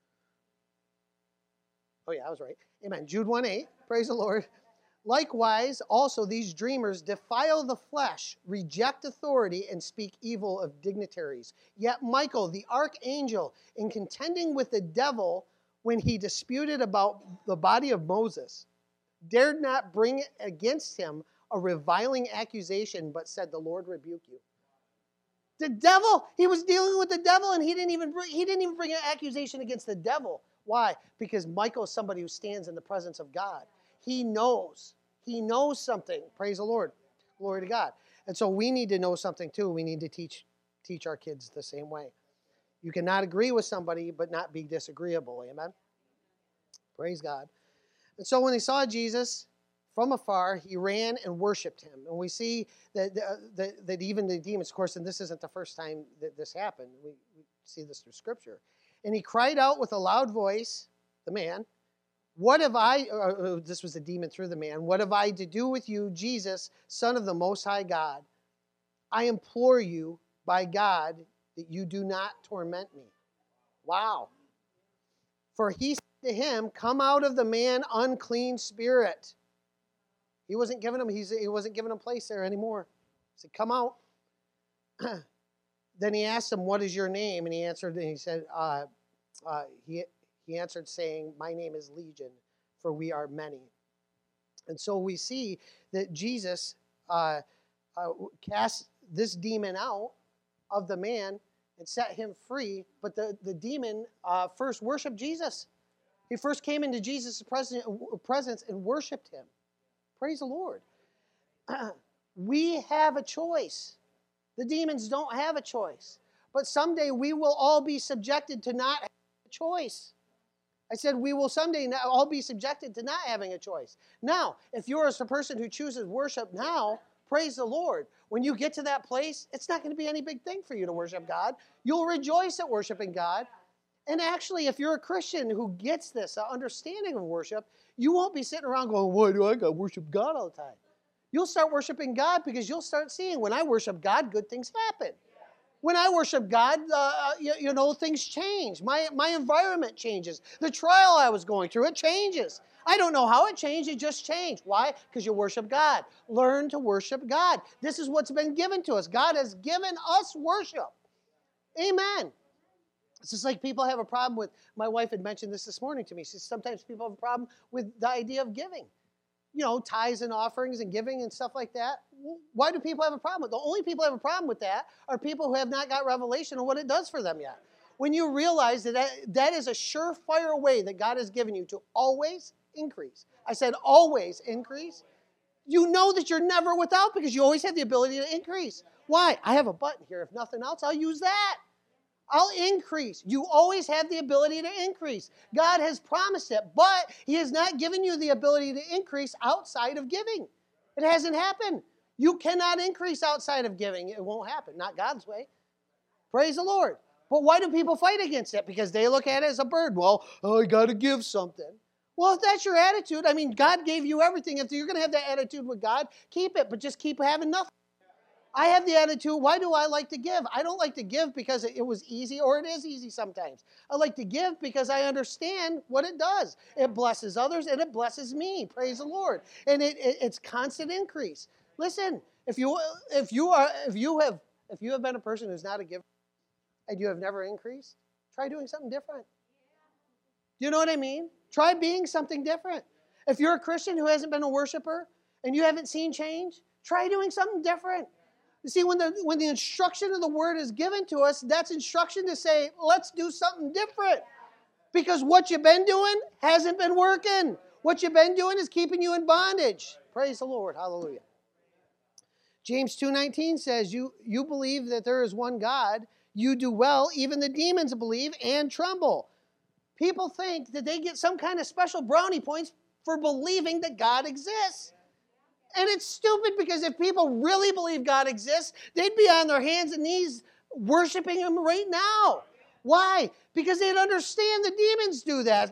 Oh yeah, I was right. Amen. Jude 1:8. Praise the Lord. Likewise, also these dreamers defile the flesh, reject authority, and speak evil of dignitaries. Yet Michael, the archangel, in contending with the devil when he disputed about the body of Moses, dared not bring against him a reviling accusation, but said, "The Lord rebuke you." The devil, he was dealing with the devil, and he didn't even bring an accusation against the devil. Why? Because Michael is somebody who stands in the presence of God. He knows something. Praise the Lord. Glory to God. And so we need to know something too. We need to teach our kids the same way. You cannot agree with somebody, but not be disagreeable. Amen? Praise God. And so when he saw Jesus from afar, he ran and worshiped him. And we see that even the demons, of course, and this isn't the first time that this happened. We see this through Scripture. And he cried out with a loud voice, the man, "What have I," this was the demon through the man, "what have I to do with you, Jesus, Son of the Most High God? I implore you by God that you do not torment me." Wow. For he said to him, "Come out of the man, unclean spirit." He wasn't giving him place there anymore. He said, "Come out." Then he asked him, "What is your name?" And he answered, and he said, he answered saying, "My name is Legion, for we are many." And so we see that Jesus cast this demon out of the man and set him free. But the demon first worshiped Jesus. He first came into Jesus' presence and worshiped him. Praise the Lord. We have a choice. The demons don't have a choice. But someday we will all be subjected to not having a choice. I said we will someday all be subjected to not having a choice. Now, if you're a person who chooses worship now, praise the Lord. When you get to that place, it's not going to be any big thing for you to worship God. You'll rejoice at worshiping God. And actually, if you're a Christian who gets this understanding of worship, you won't be sitting around going, "Why do I got to worship God all the time?" You'll start worshiping God because you'll start seeing when I worship God, good things happen. When I worship God, things change. My environment changes. The trial I was going through, it changes. I don't know how it changed. It just changed. Why? Because you worship God. Learn to worship God. This is what's been given to us. God has given us worship. Amen. It's just like people have a problem with, my wife had mentioned this morning to me. She says sometimes people have a problem with the idea of giving. Tithes and offerings and giving and stuff like that. Why do people have a problem with it? The only people who have a problem with that are people who have not got revelation of what it does for them yet. When you realize that is a surefire way that God has given you to always increase. I said always increase. You know that you're never without because you always have the ability to increase. Why? I have a button here. If nothing else, I'll use that. I'll increase. You always have the ability to increase. God has promised it, but He has not given you the ability to increase outside of giving. It hasn't happened. You cannot increase outside of giving. It won't happen. Not God's way. Praise the Lord. But why do people fight against it? Because they look at it as a burden. Well, I got to give something. Well, if that's your attitude, I mean, God gave you everything. If you're going to have that attitude with God, keep it, but just keep having nothing. I have the attitude, why do I like to give? I don't like to give because it was easy, or it is easy sometimes. I like to give because I understand what it does. It blesses others and it blesses me. Praise the Lord. And it's constant increase. Listen, if you have been a person who's not a giver and you have never increased, try doing something different. Do you know what I mean? Try being something different. If you're a Christian who hasn't been a worshiper and you haven't seen change, try doing something different. You see, when the instruction of the word is given to us, that's instruction to say, let's do something different. Because what you've been doing hasn't been working. What you've been doing is keeping you in bondage. Praise the Lord. Hallelujah. James 2:19 says, you believe that there is one God. You do well. Even the demons believe and tremble. People think that they get some kind of special brownie points for believing that God exists. And it's stupid, because if people really believe God exists, they'd be on their hands and knees worshiping Him right now. Why? Because they'd understand the demons do that.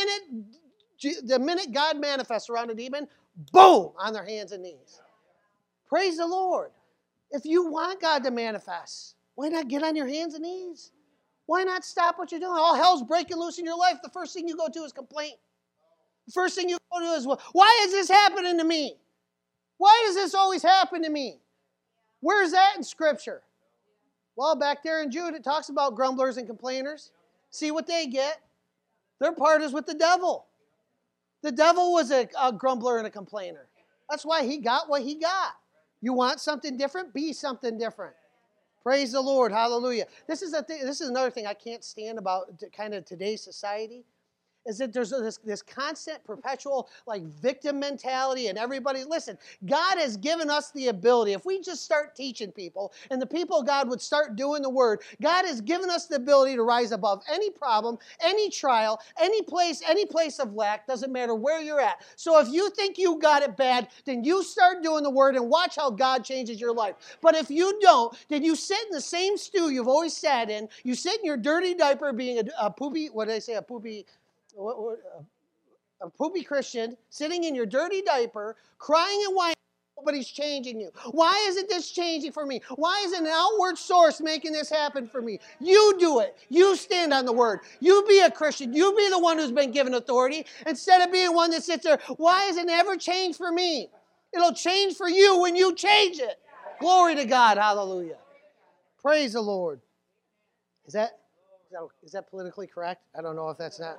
The minute God manifests around a demon, boom, on their hands and knees. Praise the Lord. If you want God to manifest, why not get on your hands and knees? Why not stop what you're doing? All hell's breaking loose in your life. The first thing you go to is complaint. The first thing you go to is, well, why is this happening to me? Why does this always happen to me? Where's that in Scripture? Well, back there in Jude, it talks about grumblers and complainers. See what they get? Their part is with the devil. The devil was a grumbler and a complainer. That's why he got what he got. You want something different? Be something different. Praise the Lord. Hallelujah. This is another thing I can't stand about kind of today's society. Is that there's this constant, perpetual, like, victim mentality, and everybody, listen, God has given us the ability. If we just start teaching people, and the people of God would start doing the word, God has given us the ability to rise above any problem, any trial, any place of lack, doesn't matter where you're at. So if you think you got it bad, then you start doing the word and watch how God changes your life. But if you don't, then you sit in the same stew you've always sat in. You sit in your dirty diaper being a poopy, what did I say, a poopy Christian, sitting in your dirty diaper, crying and whining. Nobody's changing you. Why isn't this changing for me? Why isn't an outward source making this happen for me? You do it. You stand on the word. You be a Christian. You be the one who's been given authority, instead of being one that sits there. Why has it never changed for me? It'll change for you when you change it. Glory to God. Hallelujah. Praise the Lord. Is that politically correct? I don't know if that's not.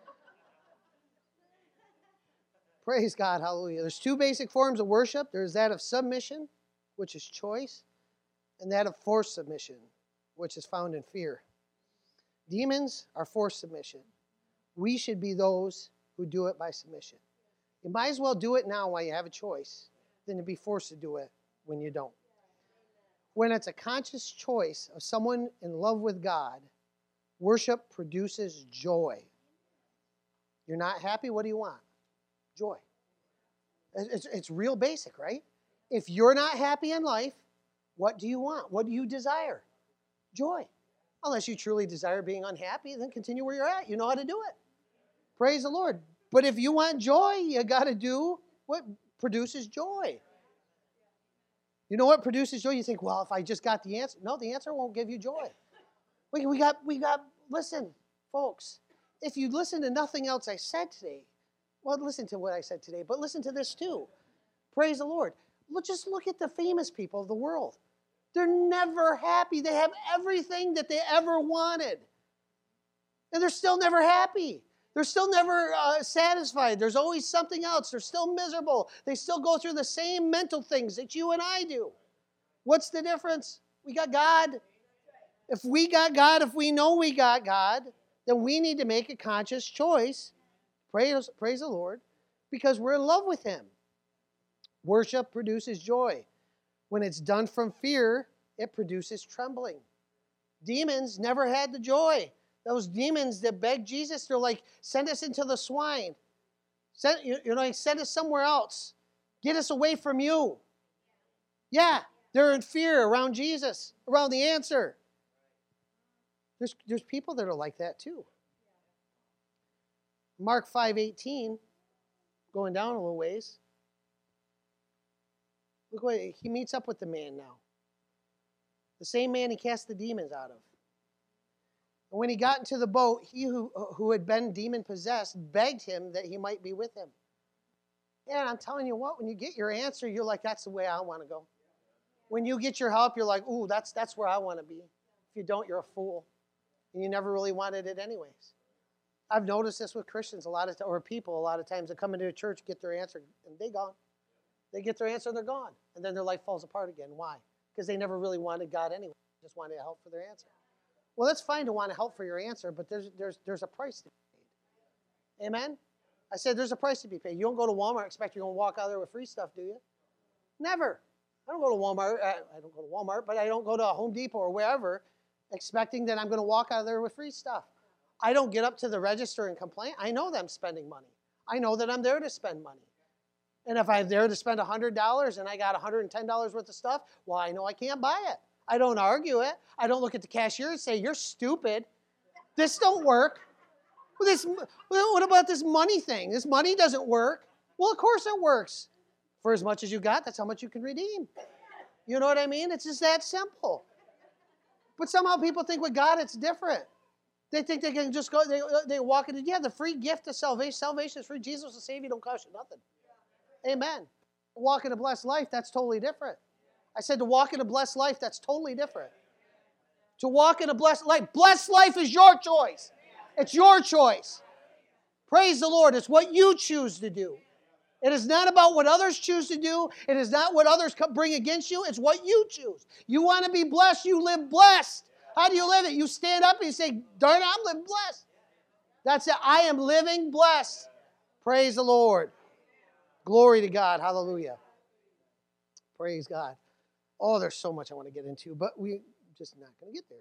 Praise God, hallelujah. There's two basic forms of worship. There's that of submission, which is choice, and that of forced submission, which is found in fear. Demons are forced submission. We should be those who do it by submission. You might as well do it now while you have a choice than to be forced to do it when you don't. When it's a conscious choice of someone in love with God, worship produces joy. You're not happy? What do you want? Joy. It's real basic, right? If you're not happy in life, what do you want? What do you desire? Joy. Unless you truly desire being unhappy, then continue where you're at. You know how to do it. Praise the Lord. But if you want joy, you got to do what produces joy. You know what produces joy? You think, well, if I just got the answer. No, the answer won't give you joy. We got, listen, folks, if you listen to nothing else I said today, well, listen to what I said today, but listen to this too. Praise the Lord. Just look at the famous people of the world. They're never happy. They have everything that they ever wanted. And they're still never happy. They're still never satisfied. There's always something else. They're still miserable. They still go through the same mental things that you and I do. What's the difference? We got God. If we got God, if we know we got God, then we need to make a conscious choice. Praise the Lord, because we're in love with Him. Worship produces joy. When it's done from fear, it produces trembling. Demons never had the joy. Those demons that begged Jesus, they're like, send us into the swine. Send us somewhere else. Get us away from you. Yeah, they're in fear around Jesus, around the answer. There's people that are like that too. Mark 5:18, going down a little ways. Look what he meets up with the man now. The same man he cast the demons out of. And when he got into the boat, he who had been demon-possessed begged him that he might be with him. And I'm telling you what, when you get your answer, you're like, that's the way I want to go. When you get your help, you're like, ooh, that's where I want to be. If you don't, you're a fool. And you never really wanted it anyways. I've noticed this with Christians or people a lot of times that come into a church, get their answer, and they're gone. They get their answer, and they're gone. And then their life falls apart again. Why? Because they never really wanted God anyway. They just wanted help for their answer. Well, it's fine to want to help for your answer, but there's a price to be paid. Amen? I said there's a price to be paid. You don't go to Walmart and expect you're going to walk out there with free stuff, do you? Never. I don't go to Walmart. I don't go to Walmart, but I don't go to Home Depot or wherever expecting that I'm going to walk out of there with free stuff. I don't get up to the register and complain. I know that I'm spending money. I know that I'm there to spend money. And if I'm there to spend $100 and I got $110 worth of stuff, well, I know I can't buy it. I don't argue it. I don't look at the cashier and say, you're stupid. This don't work. What about this money thing? This money doesn't work. Well, of course it works. For as much as you got, that's how much you can redeem. You know what I mean? It's just that simple. But somehow people think with God it's different. They think they can just go, they walk into, the free gift of salvation. Salvation is free. Jesus will save you, don't cost you nothing. Amen. Walk in a blessed life, that's totally different. I said to walk in a blessed life, that's totally different. To walk in a blessed life is your choice. It's your choice. Praise the Lord. It's what you choose to do. It is not about what others choose to do. It is not what others bring against you. It's what you choose. You want to be blessed, you live blessed. How do you live it? You stand up and you say, darn it, I'm living blessed. That's it. I am living blessed. Praise the Lord. Glory to God. Hallelujah. Praise God. Oh, there's so much I want to get into, but we're just not going to get there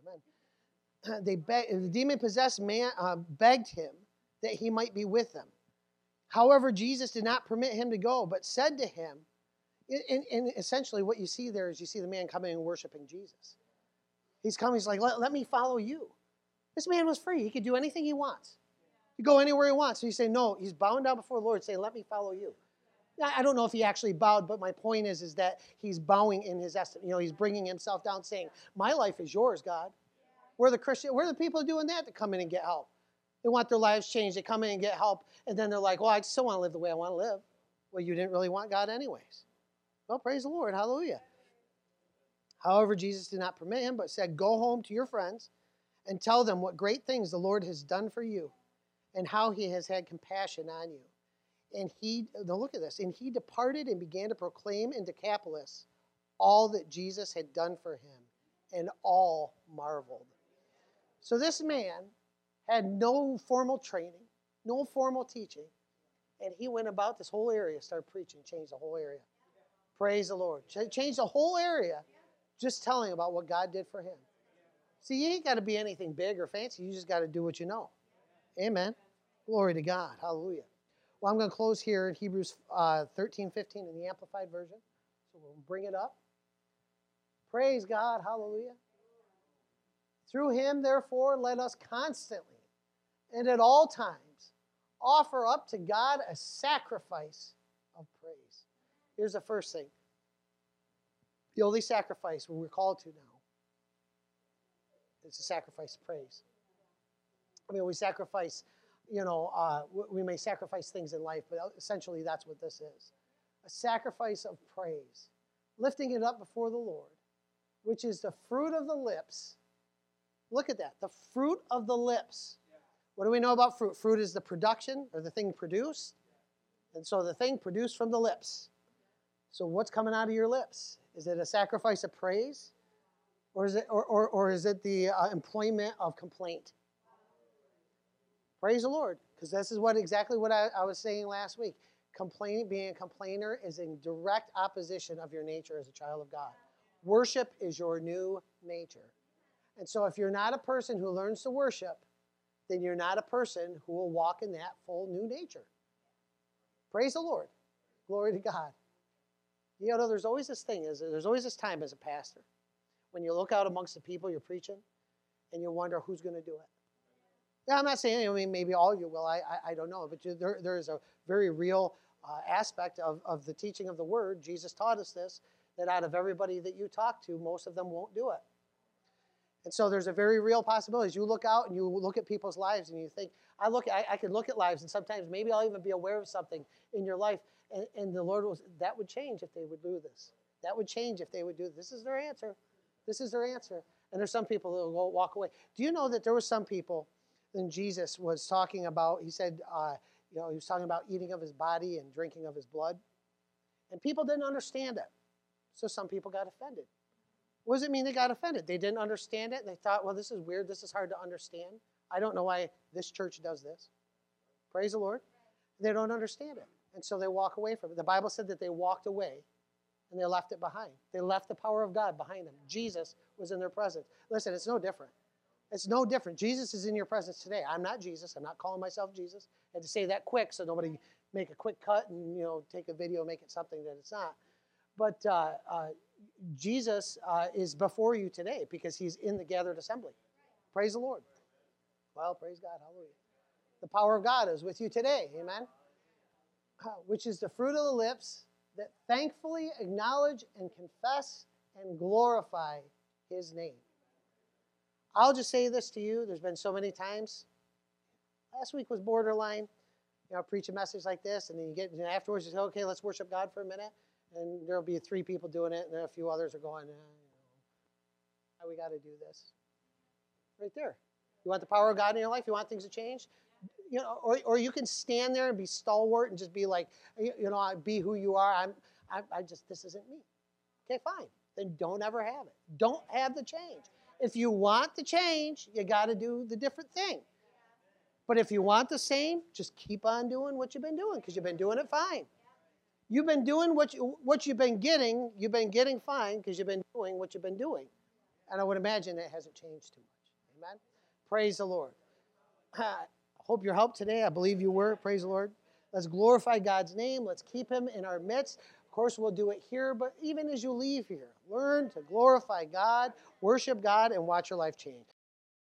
today. Amen. The demon-possessed man begged him that he might be with them. However, Jesus did not permit him to go, but said to him, and essentially what you see there is you see the man coming and worshiping Jesus. He's coming, he's like, let me follow you. This man was free. He could do anything he wants. He could go anywhere he wants. So you say, no, he's bowing down before the Lord saying, let me follow you. I don't know if he actually bowed, but my point is that he's bowing in his estimate. He's bringing himself down saying, my life is yours, God. Where are the people doing that to come in and get help? They want their lives changed. They come in and get help, and then they're like, well, I still want to live the way I want to live. Well, you didn't really want God anyways. Well, praise the Lord. Hallelujah. However, Jesus did not permit him, but said, go home to your friends and tell them what great things the Lord has done for you and how he has had compassion on you. And now look at this, and he departed and began to proclaim in Decapolis all that Jesus had done for him, and all marveled. So this man had no formal training, no formal teaching, and he went about this whole area, started preaching, changed the whole area. Praise the Lord. Changed the whole area just telling about what God did for him. See, you ain't got to be anything big or fancy. You just got to do what you know. Amen. Glory to God. Hallelujah. Well, I'm going to close here in Hebrews 13:15 in the Amplified Version. So we'll bring it up. Praise God. Hallelujah. Through him, therefore, let us constantly and at all times offer up to God a sacrifice of praise. Here's the first thing. The only sacrifice we're called to now is a sacrifice of praise. I mean, we sacrifice, we may sacrifice things in life, but essentially that's what this is. A sacrifice of praise. Lifting it up before the Lord, which is the fruit of the lips. Look at that, the fruit of the lips. What do we know about fruit? Fruit is the production, or the thing produced. And so the thing produced from the lips. So what's coming out of your lips? Is it a sacrifice of praise? Or is it the employment of complaint? Praise the Lord. Because this is exactly what I was saying last week. Being a complainer is in direct opposition of your nature as a child of God. Worship is your new nature. And so if you're not a person who learns to worship, then you're not a person who will walk in that full new nature. Praise the Lord. Glory to God. You know, there's always this thing, there's always this time as a pastor when you look out amongst the people you're preaching and you wonder who's going to do it. Yeah, I'm not saying, I mean, maybe all of you will, I don't know, but there is a very real aspect of the teaching of the Word. Jesus taught us this, that out of everybody that you talk to, most of them won't do it. And so there's a very real possibility. As you look out and you look at people's lives and you think, I can look at lives and sometimes maybe I'll even be aware of something in your life and the Lord that would change if they would do this. That would change if they would do this. This is their answer. This is their answer. And there's some people that will walk away. Do you know that there were some people that Jesus was talking about, he said, he was talking about eating of his body and drinking of his blood. And people didn't understand it. So some people got offended. What does it mean they got offended? They didn't understand it. And they thought, well, this is weird. This is hard to understand. I don't know why this church does this. Praise the Lord. They don't understand it. And so they walk away from it. The Bible said that they walked away and they left it behind. They left the power of God behind them. Jesus was in their presence. Listen, it's no different. It's no different. Jesus is in your presence today. I'm not Jesus. I'm not calling myself Jesus. I had to say that quick so nobody make a quick cut and, take a video, make it something that it's not. But Jesus is before you today because he's in the gathered assembly. Praise the Lord. Well, praise God. Hallelujah. The power of God is with you today. Amen. Which is the fruit of the lips that thankfully acknowledge and confess and glorify his name. I'll just say this to you. There's been so many times. Last week was borderline. Preach a message like this, and then you get afterwards, you say, okay, let's worship God for a minute. And there'll be 3 people doing it, and then a few others are going, how we got to do this? Right there. You want the power of God in your life? You want things to change? Or you can stand there and be stalwart and just be like, be who you are. This isn't me. Okay, fine. Then don't ever have it. Don't have the change. If you want the change, you got to do the different thing. But if you want the same, just keep on doing what you've been doing because you've been doing it fine. You've been doing what you've been getting. You've been getting fine because you've been doing what you've been doing. And I would imagine it hasn't changed too much. Amen? Praise the Lord. I hope you're helped today. I believe you were. Praise the Lord. Let's glorify God's name. Let's keep him in our midst. Of course, we'll do it here, but even as you leave here, learn to glorify God, worship God, and watch your life change.